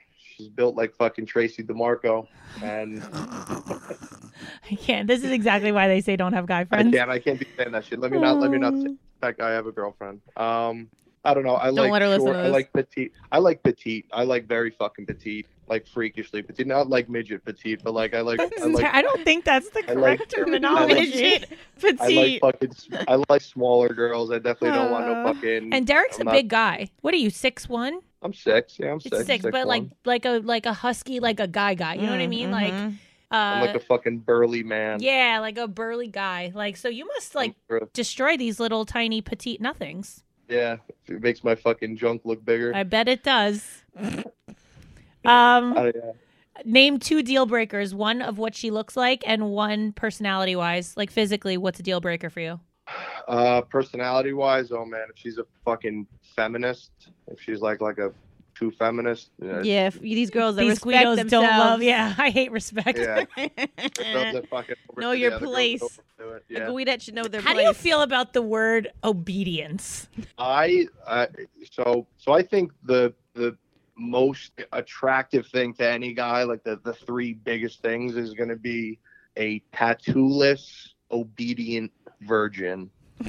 Speaker 11: She's built like fucking Tracy DeMarco, and
Speaker 3: I can't. This is exactly why they say don't have guy
Speaker 11: I
Speaker 3: friends.
Speaker 11: can't. I can't be saying that shit. Let me not. Let me not say that guy. I have a girlfriend. Um, I don't know. I
Speaker 4: Don't
Speaker 11: like
Speaker 4: let her listen
Speaker 11: short.
Speaker 4: to
Speaker 11: I
Speaker 4: this.
Speaker 11: like petite. I like petite. I like very fucking petite. Like freakishly petite. Not like midget petite, but like I like. I like.
Speaker 3: I don't think that's the
Speaker 11: I
Speaker 3: correct
Speaker 11: like-
Speaker 3: terminology.
Speaker 4: Midget,
Speaker 11: I like
Speaker 4: petite.
Speaker 11: fucking. I like smaller girls. I definitely don't want no
Speaker 3: Uh,
Speaker 11: fucking.
Speaker 3: And Derek's
Speaker 11: I'm
Speaker 3: a
Speaker 11: not-
Speaker 3: big guy. What are you, six one?
Speaker 11: I'm six. Yeah, I'm
Speaker 3: It's
Speaker 11: six.
Speaker 3: six, but like
Speaker 11: one.
Speaker 3: like a like a husky, like a guy guy. You know what I mean? Like,
Speaker 4: Mhm.
Speaker 3: uh,
Speaker 11: I'm like a fucking burly man.
Speaker 3: yeah, like a burly guy. Like, so you must like destroy these little tiny petite nothings.
Speaker 11: Yeah, it makes my fucking junk look bigger.
Speaker 3: I bet it does. um,
Speaker 11: I, uh,
Speaker 3: name two deal breakers. One of what she looks like, and one personality wise, like physically. What's a deal breaker for you?
Speaker 11: Uh, personality wise, oh man, if she's a fucking feminist, if she's like like a true feminist, uh,
Speaker 4: Yeah, f- these girls that
Speaker 3: These
Speaker 4: respect
Speaker 3: Guidos
Speaker 4: themselves.
Speaker 3: don't love. Yeah, I hate respect.
Speaker 11: yeah, girls that fucking over-
Speaker 4: Know
Speaker 11: yeah,
Speaker 4: your
Speaker 11: the girls
Speaker 4: place.
Speaker 11: that overdo it,
Speaker 4: A
Speaker 11: Yeah.
Speaker 4: Guidet should know their
Speaker 3: How
Speaker 4: place.
Speaker 3: do you feel about the word obedience?
Speaker 11: I uh, so so I think the the most attractive thing to any guy, like the the three biggest things, is going to be a tattooless, obedient virgin.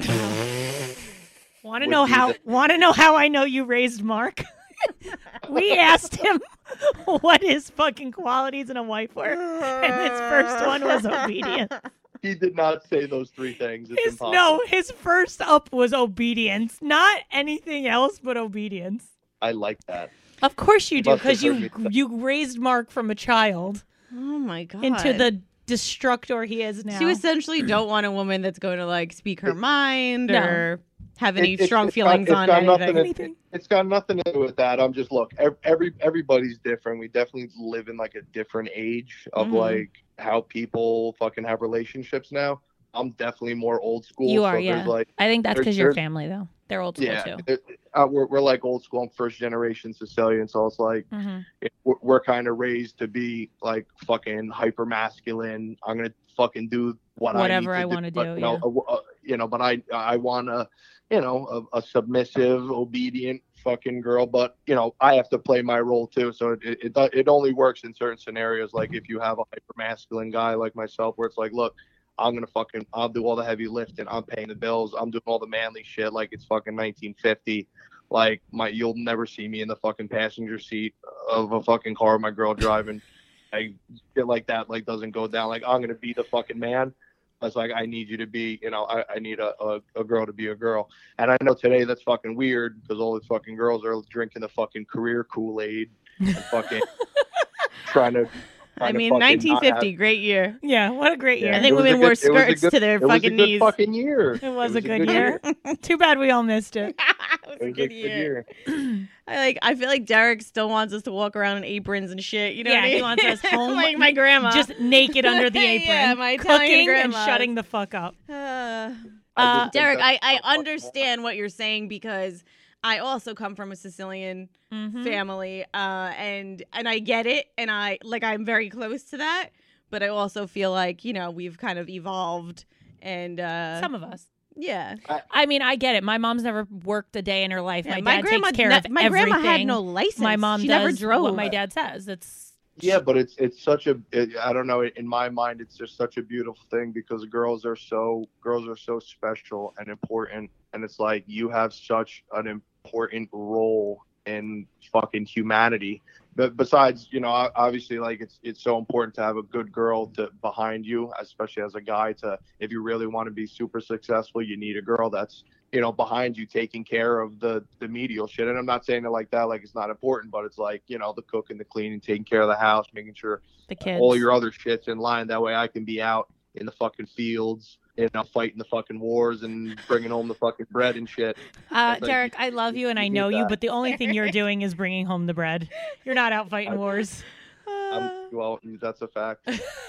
Speaker 3: Want to
Speaker 11: Would
Speaker 3: know
Speaker 11: be
Speaker 3: how?
Speaker 11: the-
Speaker 3: Want to know how I know you raised Mark? We asked him what his fucking qualities in a wife were, and his first one was obedience.
Speaker 11: He did not say those three things. It's
Speaker 3: His,
Speaker 11: impossible.
Speaker 3: no, his first up was obedience, not anything else but obedience.
Speaker 11: I like that.
Speaker 3: Of course you do,
Speaker 11: Must have
Speaker 3: because you
Speaker 11: heard me.
Speaker 3: you raised Mark from a child
Speaker 4: Oh my god.
Speaker 3: into the destructor he is now.
Speaker 4: So you essentially don't want a woman that's going to like speak her mind
Speaker 3: No.
Speaker 4: or have any
Speaker 11: It- it-
Speaker 4: strong
Speaker 11: it's
Speaker 4: feelings
Speaker 11: got,
Speaker 4: on
Speaker 11: it's got
Speaker 4: anything.
Speaker 11: nothing.
Speaker 3: Anything.
Speaker 11: It, it's got nothing to do with that. I'm just look. ev- Every everybody's different. We definitely live in like a different age of
Speaker 4: Mhm.
Speaker 11: like how people fucking have relationships now. I'm definitely more old school.
Speaker 3: You are,
Speaker 11: so
Speaker 3: yeah.
Speaker 11: There's like,
Speaker 3: I think that's
Speaker 11: there's-
Speaker 3: because your
Speaker 11: there's-
Speaker 3: family, though. They're old school
Speaker 11: yeah,
Speaker 3: too.
Speaker 11: there- uh, we're we're like old school. I'm first generation Sicilian, so it's like
Speaker 3: hmm
Speaker 11: it- we're, we're kind of raised to be like fucking hyper masculine. I'm gonna fucking do what
Speaker 3: Whatever
Speaker 11: I,
Speaker 3: I
Speaker 11: need to
Speaker 3: wanna
Speaker 11: but,
Speaker 3: do,
Speaker 11: You know, uh, uh, you know, but I I want to, you know, a, a submissive, obedient fucking girl. But you know, I have to play my role too. So it it it, it only works in certain scenarios. Like if you have a hyper masculine guy like myself, where it's like, look. I'm gonna fucking, I'll do all the heavy lifting. I'm paying the bills. I'm doing all the manly shit like it's fucking nineteen fifty. Like my, you'll never see me in the fucking passenger seat of a fucking car with my girl driving. Like shit like that, like doesn't go down. Like I'm gonna be the fucking man. It's like I need you to be, you know, I, I need a, a, a girl to be a girl. And I know today that's fucking weird because all these fucking girls are drinking the fucking career Kool-Aid and fucking trying to.
Speaker 4: I
Speaker 11: trying to
Speaker 4: mean,
Speaker 11: fucking
Speaker 4: nineteen
Speaker 11: not have-
Speaker 4: fifty, great year.
Speaker 3: Yeah, what a great year.
Speaker 11: Yeah,
Speaker 4: I think
Speaker 11: it was a
Speaker 4: women
Speaker 11: good-
Speaker 4: wore
Speaker 11: it was a
Speaker 4: skirts
Speaker 11: good-
Speaker 4: to their
Speaker 11: it was a
Speaker 4: fucking
Speaker 11: good
Speaker 4: knees.
Speaker 11: fucking year.
Speaker 3: It was, a good year. Too bad we all missed it.
Speaker 4: it was
Speaker 11: It
Speaker 4: a
Speaker 11: was
Speaker 4: good
Speaker 11: a
Speaker 4: year.
Speaker 11: good year.
Speaker 4: I like. I feel like Derek still wants us to walk around in aprons and shit. You know
Speaker 3: Yeah,
Speaker 4: what I
Speaker 3: he
Speaker 4: mean?
Speaker 3: wants us home
Speaker 4: like my grandma,
Speaker 3: Just naked under the apron,
Speaker 4: Yeah, my Italian
Speaker 3: cooking and
Speaker 4: grandmas.
Speaker 3: shutting the fuck up.
Speaker 4: Uh,
Speaker 11: I
Speaker 3: Uh,
Speaker 11: just think
Speaker 4: Derek, I,
Speaker 11: that's
Speaker 4: I
Speaker 11: not fucking
Speaker 4: understand what you're saying because I also come from a Sicilian
Speaker 3: Mhm.
Speaker 4: family, uh, and and I get it, and I like I'm very close to that, but I also feel like you know we've kind of evolved, and uh,
Speaker 3: Some of us.
Speaker 4: yeah,
Speaker 3: I mean, I get it. My mom's never worked a day in her life.
Speaker 4: Yeah,
Speaker 3: my
Speaker 4: my
Speaker 3: dad
Speaker 4: grandma
Speaker 3: takes care
Speaker 4: ne-
Speaker 3: of
Speaker 4: my
Speaker 3: everything.
Speaker 4: grandma had no license.
Speaker 3: My mom
Speaker 4: She
Speaker 3: does
Speaker 4: never drove.
Speaker 3: what my dad says. It's
Speaker 11: Yeah, but it's it's such a it, I don't know, in my mind it's just such a beautiful thing because girls are so girls are so special and important, and it's like you have such an important role in fucking humanity. But besides, you know, o- obviously like it's it's so important to have a good girl to behind you, especially as a guy, to if you really want to be super successful, you need a girl that's, you know, behind you taking care of the the medial shit. And I'm not saying it like that like it's not important, but it's like, you know, the cooking, the cleaning, taking care of the house, making sure
Speaker 3: the kids.
Speaker 11: all your other shit's in line. That way I can be out in the fucking fields, you know, fighting the fucking wars and bringing home the fucking bread and shit.
Speaker 3: Uh,
Speaker 11: It's like,
Speaker 3: Derek, I love you and
Speaker 11: you
Speaker 3: I
Speaker 11: need
Speaker 3: know you,
Speaker 11: that.
Speaker 3: but the only thing you're doing is bringing home the bread. You're not out fighting
Speaker 11: I-
Speaker 3: wars.
Speaker 11: I'm, well, that's a fact.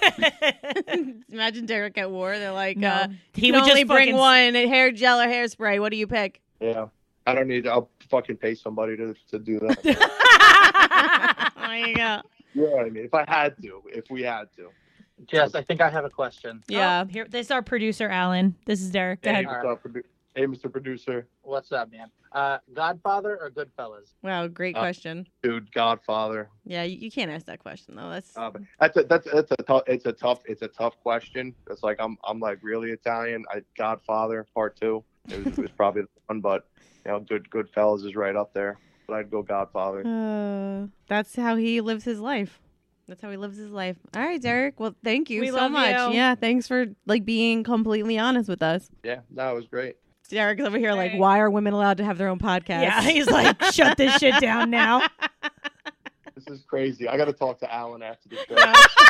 Speaker 4: Imagine Derek at war. They're like,
Speaker 3: No,
Speaker 4: uh,
Speaker 3: he
Speaker 4: you
Speaker 3: would
Speaker 4: can
Speaker 3: just
Speaker 4: only bring
Speaker 3: fucking-
Speaker 4: one hair gel or hairspray. What do you pick?
Speaker 11: Yeah. I don't need, I'll fucking pay somebody to, to do that.
Speaker 4: There you go.
Speaker 11: You know what I mean? If I had to, if we had to.
Speaker 5: Jess, I think I have a question.
Speaker 4: Yeah.
Speaker 3: Oh, here, this is our producer, Alan. This is Derek. Go
Speaker 11: Hey,
Speaker 3: ahead.
Speaker 11: what's up, produ- Hey, Mister Producer.
Speaker 5: What's up, man? Uh, Godfather or Goodfellas?
Speaker 4: Wow, great
Speaker 11: Uh,
Speaker 4: question.
Speaker 11: Dude, Godfather.
Speaker 4: Yeah, you, you can't ask that question though. That's
Speaker 11: Uh, but that's a that's that's a tough it's a tough it's a tough question. It's like I'm I'm like really Italian. I Godfather Part Two. It was, it was probably the one, but you know, good Goodfellas is right up there. But I'd go Godfather.
Speaker 4: uh, that's how he lives his life. That's how he lives his life. All right, Derek. Well, thank you
Speaker 3: We
Speaker 4: so
Speaker 3: love
Speaker 4: much.
Speaker 3: you.
Speaker 4: Yeah, thanks for like being completely honest with us.
Speaker 11: Yeah, that was great.
Speaker 4: Derek's over here like,
Speaker 3: Right.
Speaker 4: why are women allowed to have their own podcast?
Speaker 3: Yeah, he's like, shut this shit down now.
Speaker 11: This is crazy. I got to talk to Alan after the show.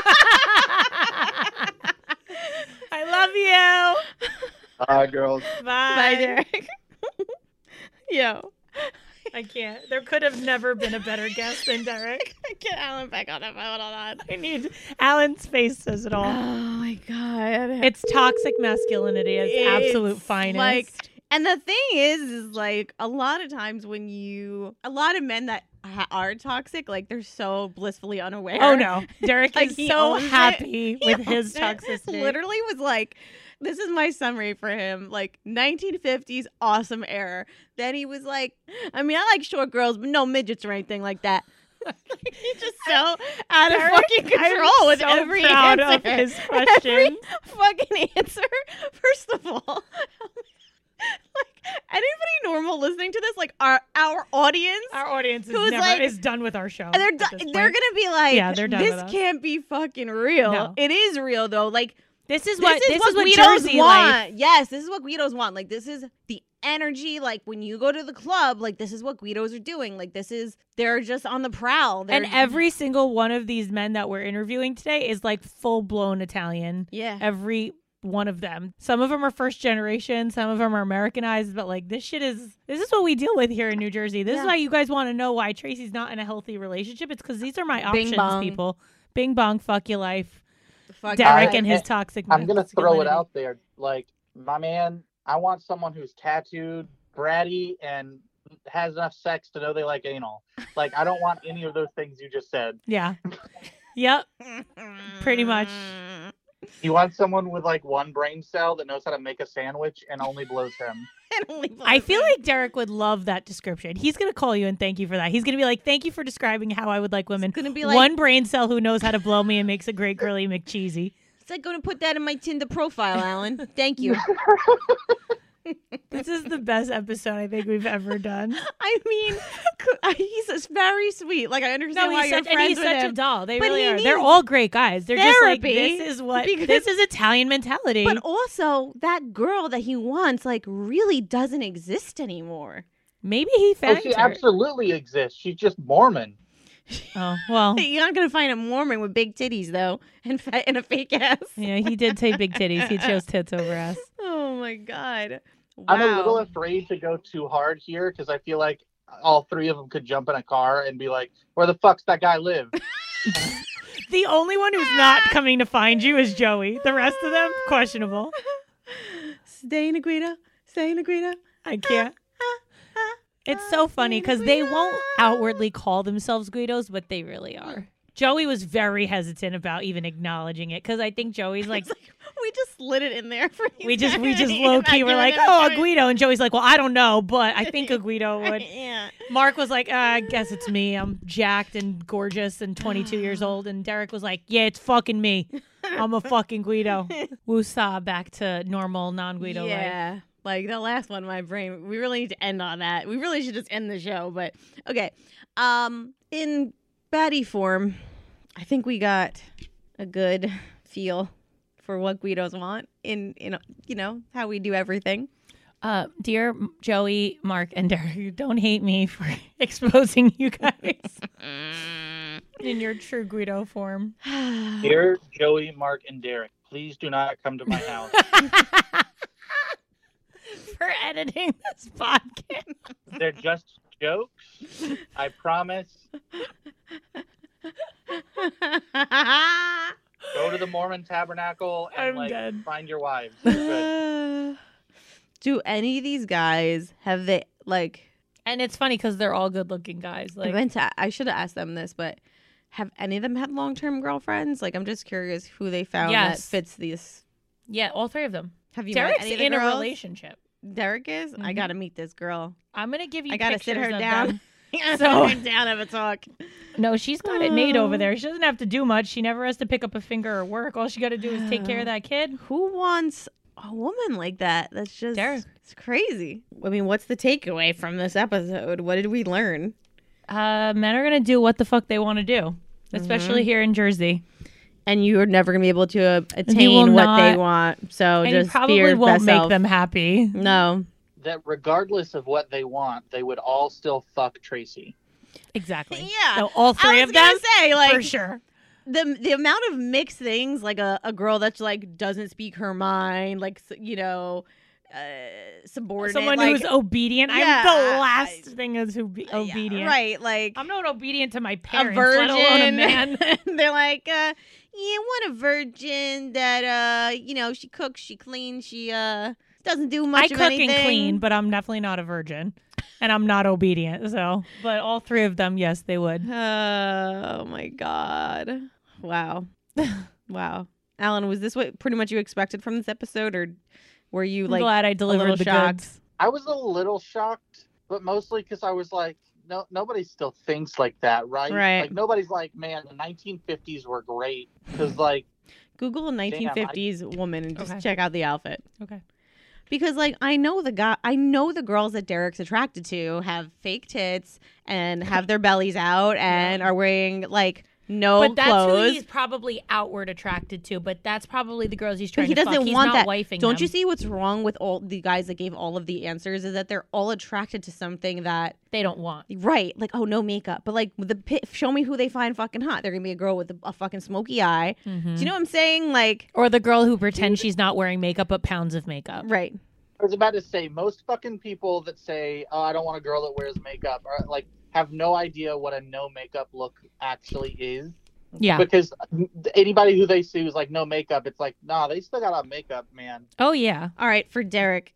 Speaker 3: I love you.
Speaker 11: Bye, girls.
Speaker 3: Bye.
Speaker 4: Bye, Derek. Yo.
Speaker 3: I can't. There could have never been a better guest than Derek.
Speaker 4: Get Alan back on the phone. Hold on.
Speaker 3: I need Alan's face says it all.
Speaker 4: Oh my god.
Speaker 3: It's toxic masculinity at its absolute
Speaker 4: It's
Speaker 3: finest.
Speaker 4: Like, and the thing is, is like a lot of times when you, a lot of men that ha- are toxic, like they're so blissfully unaware.
Speaker 3: oh no, Derek
Speaker 4: Like,
Speaker 3: is
Speaker 4: he
Speaker 3: so
Speaker 4: owns it.
Speaker 3: happy
Speaker 4: He
Speaker 3: with
Speaker 4: owns
Speaker 3: his
Speaker 4: it.
Speaker 3: toxicity.
Speaker 4: Literally was like, this is my summary for him. Like nineteen fifties awesome era. Then he was like, I mean, I like short girls, but no midgets or anything like that. He's just so out of
Speaker 3: Derek,
Speaker 4: fucking control
Speaker 3: I'm
Speaker 4: with
Speaker 3: so
Speaker 4: every
Speaker 3: proud
Speaker 4: answer.
Speaker 3: of his
Speaker 4: Every
Speaker 3: question.
Speaker 4: fucking answer. First of all, like anybody normal listening to this, like our our audience,
Speaker 3: Our audience is
Speaker 4: Who's
Speaker 3: never
Speaker 4: like-
Speaker 3: is done with our show.
Speaker 4: they're
Speaker 3: at
Speaker 4: do-
Speaker 3: this
Speaker 4: they're
Speaker 3: point.
Speaker 4: gonna be like,
Speaker 3: Yeah, they're done
Speaker 4: this
Speaker 3: with us.
Speaker 4: can't be fucking real.
Speaker 3: No.
Speaker 4: It is real though. Like
Speaker 3: This is
Speaker 4: this
Speaker 3: what
Speaker 4: is
Speaker 3: this
Speaker 4: what
Speaker 3: is what
Speaker 4: Guidos
Speaker 3: Jersey
Speaker 4: want.
Speaker 3: life.
Speaker 4: Yes, this is what Guidos want. Like this is the energy. Like when you go to the club, like this is what Guidos are doing. Like this is they're just on the prowl. They're,
Speaker 3: And every single one of these men that we're interviewing today is like full blown Italian.
Speaker 4: yeah.
Speaker 3: Every one of them. Some of them are first generation, some of them are Americanized, but like this shit is this is what we deal with here in New Jersey. This
Speaker 4: Yeah.
Speaker 3: is why you guys want to know why Tracy's not in a healthy relationship. It's because these are my
Speaker 4: Bing
Speaker 3: options,
Speaker 4: bong.
Speaker 3: people. Bing bong, fuck your life.
Speaker 4: Fuck
Speaker 3: Derek
Speaker 5: I-
Speaker 3: and his
Speaker 5: I-
Speaker 3: toxic.
Speaker 5: I'm gonna throw it
Speaker 3: masculinity.
Speaker 5: out there. Like, my man, I want someone who's tattooed, bratty, and has enough sex to know they like anal. Like, I don't want any of those things you just said.
Speaker 3: Yeah. Yep. Pretty much.
Speaker 5: You want someone with like one brain cell that knows how to make a sandwich and only blows him.
Speaker 3: I feel like Derek would love that description. He's going to call you and thank you for that. He's going to be like, thank you for describing how I would like women.
Speaker 4: gonna be like-
Speaker 3: one brain cell who knows how to blow me and makes a great girly McCheesy.
Speaker 4: It's like going to put that in my Tinder profile, Alan. Thank you.
Speaker 3: This is the best episode I think we've ever done.
Speaker 4: I mean, c- he's just very sweet. Like I understand
Speaker 3: No,
Speaker 4: why
Speaker 3: he's
Speaker 4: you're
Speaker 3: such, and
Speaker 4: friends
Speaker 3: he's
Speaker 4: with
Speaker 3: such
Speaker 4: him.
Speaker 3: a doll. They
Speaker 4: But
Speaker 3: really
Speaker 4: he
Speaker 3: are. They're
Speaker 4: needs
Speaker 3: all great guys. They're just like,
Speaker 4: therapy
Speaker 3: this is what,
Speaker 4: because-
Speaker 3: this is Italian mentality.
Speaker 4: But also, that girl that he wants, like, really doesn't exist anymore.
Speaker 3: Maybe he
Speaker 5: Oh,
Speaker 3: found
Speaker 5: she
Speaker 3: her.
Speaker 5: absolutely exists. She's just Mormon.
Speaker 3: Oh, well.
Speaker 4: You're not gonna find a Mormon with big titties though, and fa- and a fake ass.
Speaker 3: Yeah, he did say big titties. He chose tits over ass.
Speaker 4: Oh my god! Wow.
Speaker 5: I'm a little afraid to go too hard here because I feel like all three of them could jump in a car and be like, "Where the fuck's that guy live?"
Speaker 3: The only one who's not coming to find you is Joey. The rest of them, questionable.
Speaker 4: Stay in Aguita. Stay in Aguita.
Speaker 3: I can't. It's so funny because they won't outwardly call themselves Guidos, but they really are. Joey was very hesitant about even acknowledging it because I think Joey's like,
Speaker 4: We just slid it in there for you.
Speaker 3: we just we just low key were like, oh, a Guido, and Joey's like, well, I don't know, but I think a Guido would.
Speaker 4: Yeah.
Speaker 3: Mark was like, uh, I guess it's me. I'm jacked and gorgeous and twenty-two years old, and Derek was like, yeah, it's fucking me. I'm a fucking Guido. Woosah, back to normal non-Guido life.
Speaker 4: Yeah. Like the last one, my brain. We really need to end on that. We really should just end the show. But okay. Um, in baddie form, I think we got a good feel for what Guidos want in in you know how we do everything.
Speaker 3: Uh, dear Joey, Mark, and Derek, don't hate me for exposing you guys in your true Guido form.
Speaker 5: Dear Joey, Mark, and Derek, please do not come to my house.
Speaker 3: For editing this podcast.
Speaker 5: They're just jokes. I promise. Go to the Mormon Tabernacle and
Speaker 3: I'm
Speaker 5: like
Speaker 3: dead.
Speaker 5: find your wives. You're good.
Speaker 4: Do any of these guys have they like?
Speaker 3: And it's funny because they're all good-looking guys.
Speaker 4: I
Speaker 3: Like,
Speaker 4: meant to. I should have asked them this, but have any of them had long-term girlfriends? Like, I'm just curious who they found
Speaker 3: Yes.
Speaker 4: that fits these.
Speaker 3: yeah, all three of them.
Speaker 4: Have you
Speaker 3: Derek's
Speaker 4: met any of the
Speaker 3: in a
Speaker 4: girls?
Speaker 3: relationship.
Speaker 4: Derek is? I
Speaker 3: Mhm.
Speaker 4: gotta meet this girl.
Speaker 3: I'm gonna give you.
Speaker 4: I gotta sit her
Speaker 3: pictures of
Speaker 4: down.
Speaker 3: them.
Speaker 4: I gotta
Speaker 3: So-
Speaker 4: sit her down, have a talk.
Speaker 3: No, she's got it made over there. She doesn't have to do much. She never has to pick up a finger or work. All she got to do is take care of that kid.
Speaker 4: Who wants a woman like that? That's just
Speaker 3: Derek.
Speaker 4: it's crazy. I mean, what's the takeaway from this episode? What did we learn?
Speaker 3: Uh, men are gonna do what the fuck they want to do, especially here in Jersey.
Speaker 4: And you are never gonna be able to uh,
Speaker 3: will
Speaker 4: attain what
Speaker 3: not-
Speaker 4: they want. So
Speaker 3: And
Speaker 4: just
Speaker 3: you probably
Speaker 4: be your
Speaker 3: won't
Speaker 4: best
Speaker 3: make
Speaker 4: self.
Speaker 3: them happy.
Speaker 4: No.
Speaker 5: That regardless of what they want, they would all still fuck Tracy.
Speaker 3: Exactly.
Speaker 4: Yeah.
Speaker 3: So all three
Speaker 4: I
Speaker 3: of
Speaker 4: was
Speaker 3: them,
Speaker 4: gonna say, like,
Speaker 3: for sure.
Speaker 4: the the amount of mixed things, like a, a girl that's like doesn't speak her mind, like s- you know, uh, subordinate,
Speaker 3: Someone
Speaker 4: like,
Speaker 3: who's obedient.
Speaker 4: Yeah,
Speaker 3: I'm the
Speaker 4: I-
Speaker 3: last thing is who be obedient.
Speaker 4: right? Like
Speaker 3: I'm not obedient to my
Speaker 4: a
Speaker 3: parents,
Speaker 4: virgin.
Speaker 3: let alone a man.
Speaker 4: They're like, uh, yeah, I want a virgin that uh, you know, she cooks, she cleans, she uh doesn't do much
Speaker 3: I
Speaker 4: of
Speaker 3: cook
Speaker 4: anything.
Speaker 3: and clean, but I'm definitely not a virgin, and I'm not obedient. So, but all three of them, yes, they would.
Speaker 4: Oh my god! Wow, wow. Alan, was this what pretty much you expected from this episode, or were you
Speaker 3: I'm
Speaker 4: like
Speaker 3: glad I
Speaker 4: a
Speaker 3: delivered
Speaker 4: little
Speaker 3: the
Speaker 4: shocked?
Speaker 3: goods.
Speaker 5: I was a little shocked, but mostly because I was like, no, nobody still thinks like that, right?
Speaker 4: Right.
Speaker 5: Like nobody's like, man, the nineteen fifties were great because like
Speaker 4: Google nineteen fifties woman and just
Speaker 3: Okay.
Speaker 4: check out the outfit.
Speaker 3: Okay.
Speaker 4: Because like I know the guy, I know the girls that Derek's attracted to have fake tits and have their bellies out and are wearing like no
Speaker 3: but that's
Speaker 4: clothes.
Speaker 3: who he's probably outward attracted to. But that's probably the girls he's
Speaker 4: But
Speaker 3: trying
Speaker 4: he
Speaker 3: to
Speaker 4: doesn't
Speaker 3: fuck. He's
Speaker 4: want
Speaker 3: not
Speaker 4: that.
Speaker 3: wifing
Speaker 4: Don't
Speaker 3: them.
Speaker 4: you see what's wrong with all the guys that gave all of the answers? Is that they're all attracted to something that
Speaker 3: they don't want.
Speaker 4: right, like oh no makeup, but like the pi- show me who they find fucking hot. They're gonna be a girl with a, a fucking smoky eye.
Speaker 3: Mm-hmm.
Speaker 4: Do you know what I'm saying? Like
Speaker 3: Or the girl who pretends she's not wearing makeup but pounds of makeup.
Speaker 4: right.
Speaker 5: I was about to say, most fucking people that say, "Oh, I don't want a girl that wears makeup," are like have no idea what a no makeup look actually is.
Speaker 3: Yeah.
Speaker 5: Because anybody who they see who's like no makeup, it's like, nah, they still got on makeup, man.
Speaker 3: Oh yeah.
Speaker 4: All right, for Derek.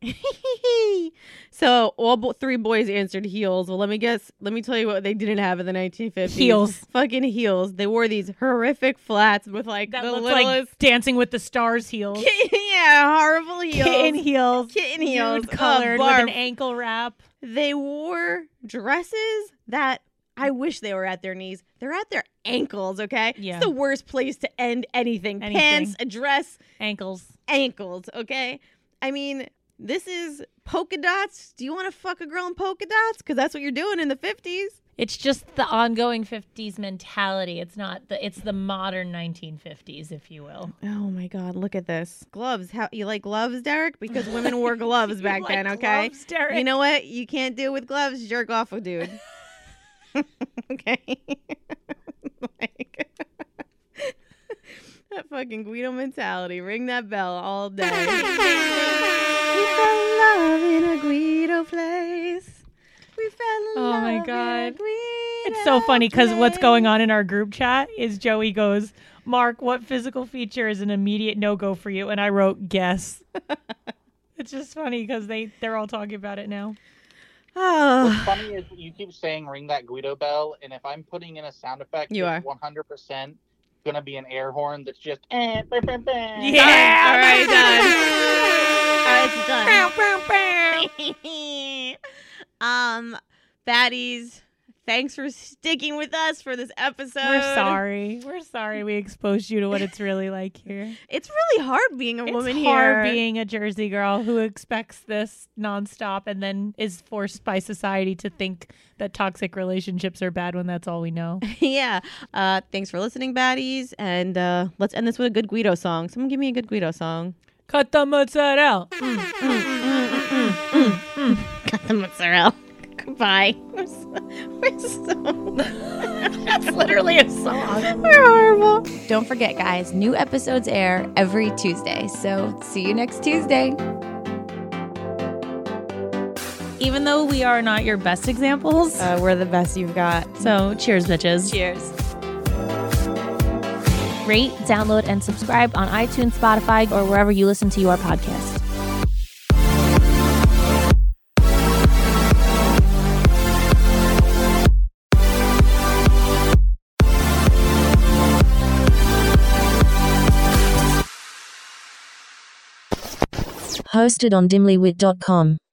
Speaker 4: So all bo- three boys answered heels. Well, let me guess. Let me tell you what they didn't have in the nineteen fifties.
Speaker 3: Heels.
Speaker 4: Fucking heels. They wore these horrific flats with like
Speaker 3: That
Speaker 4: the
Speaker 3: looks
Speaker 4: littlest.
Speaker 3: like Dancing with the Stars heels.
Speaker 4: yeah, horrible heels.
Speaker 3: Kitten heels.
Speaker 4: Kitten heels.
Speaker 3: Nude colored
Speaker 4: Oh,
Speaker 3: with an
Speaker 4: barf.
Speaker 3: ankle wrap.
Speaker 4: They wore dresses that I wish they were at their knees. They're at their ankles, okay?
Speaker 3: Yeah.
Speaker 4: It's the worst place to end anything.
Speaker 3: Anything.
Speaker 4: Pants, a dress,
Speaker 3: Ankles.
Speaker 4: ankles, okay? I mean, this is polka dots. Do you want to fuck a girl in polka dots? Because that's what you're doing in the fifties.
Speaker 3: It's just the ongoing fifties mentality. It's not the it's the modern nineteen fifties, if you will.
Speaker 4: Oh my God, look at this. Gloves. How you like gloves, Derek? Because women wore gloves
Speaker 3: You
Speaker 4: back
Speaker 3: like
Speaker 4: then, okay?
Speaker 3: gloves, Derek?
Speaker 4: You know what? You can't do with gloves, jerk off a dude. Okay. Like, that fucking Guido mentality. Ring that bell all day. We fell in love in a Guido place. We fell in
Speaker 3: Oh
Speaker 4: love
Speaker 3: my
Speaker 4: in a
Speaker 3: God.
Speaker 4: Guido
Speaker 3: It's so funny because what's
Speaker 4: place.
Speaker 3: going on in our group chat is Joey goes, Mark, what physical feature is an immediate no-go for you? And I wrote, guess. It's just funny because they, they're all talking about it now.
Speaker 5: What's
Speaker 4: Oh.
Speaker 5: funny is you keep saying ring that Guido bell, and if I'm putting in a sound effect,
Speaker 4: You
Speaker 5: it's
Speaker 4: are.
Speaker 5: one hundred percent going to be an air horn that's just, eh, bah, bah, bah.
Speaker 3: Yeah,
Speaker 4: All right,
Speaker 3: Bow,
Speaker 4: done. All right, it's done. um, baddies, thanks for sticking with us for this episode.
Speaker 3: We're sorry. We're sorry we exposed you to what it's really like here.
Speaker 4: It's really hard being a
Speaker 3: It's
Speaker 4: woman
Speaker 3: hard
Speaker 4: here.
Speaker 3: being a Jersey girl who expects this nonstop and then is forced by society to think that toxic relationships are bad when that's all we know.
Speaker 4: Yeah. Uh, thanks for listening, baddies, and uh, let's end this with a good Guido song. Someone give me a good Guido song.
Speaker 3: Cut the mozzarella.
Speaker 4: Cut the mozzarella. Goodbye. We're so, we're so
Speaker 3: That's literally a song.
Speaker 4: we're horrible.
Speaker 12: Don't forget, guys, new episodes air every Tuesday. So see you next Tuesday.
Speaker 3: Even though we are not your best examples.
Speaker 4: Uh, we're the best you've got.
Speaker 3: So cheers, bitches.
Speaker 4: Cheers.
Speaker 1: Rate, download, and subscribe on iTunes, Spotify, or wherever you listen to your podcast.
Speaker 13: Hosted on dimlywit dot com.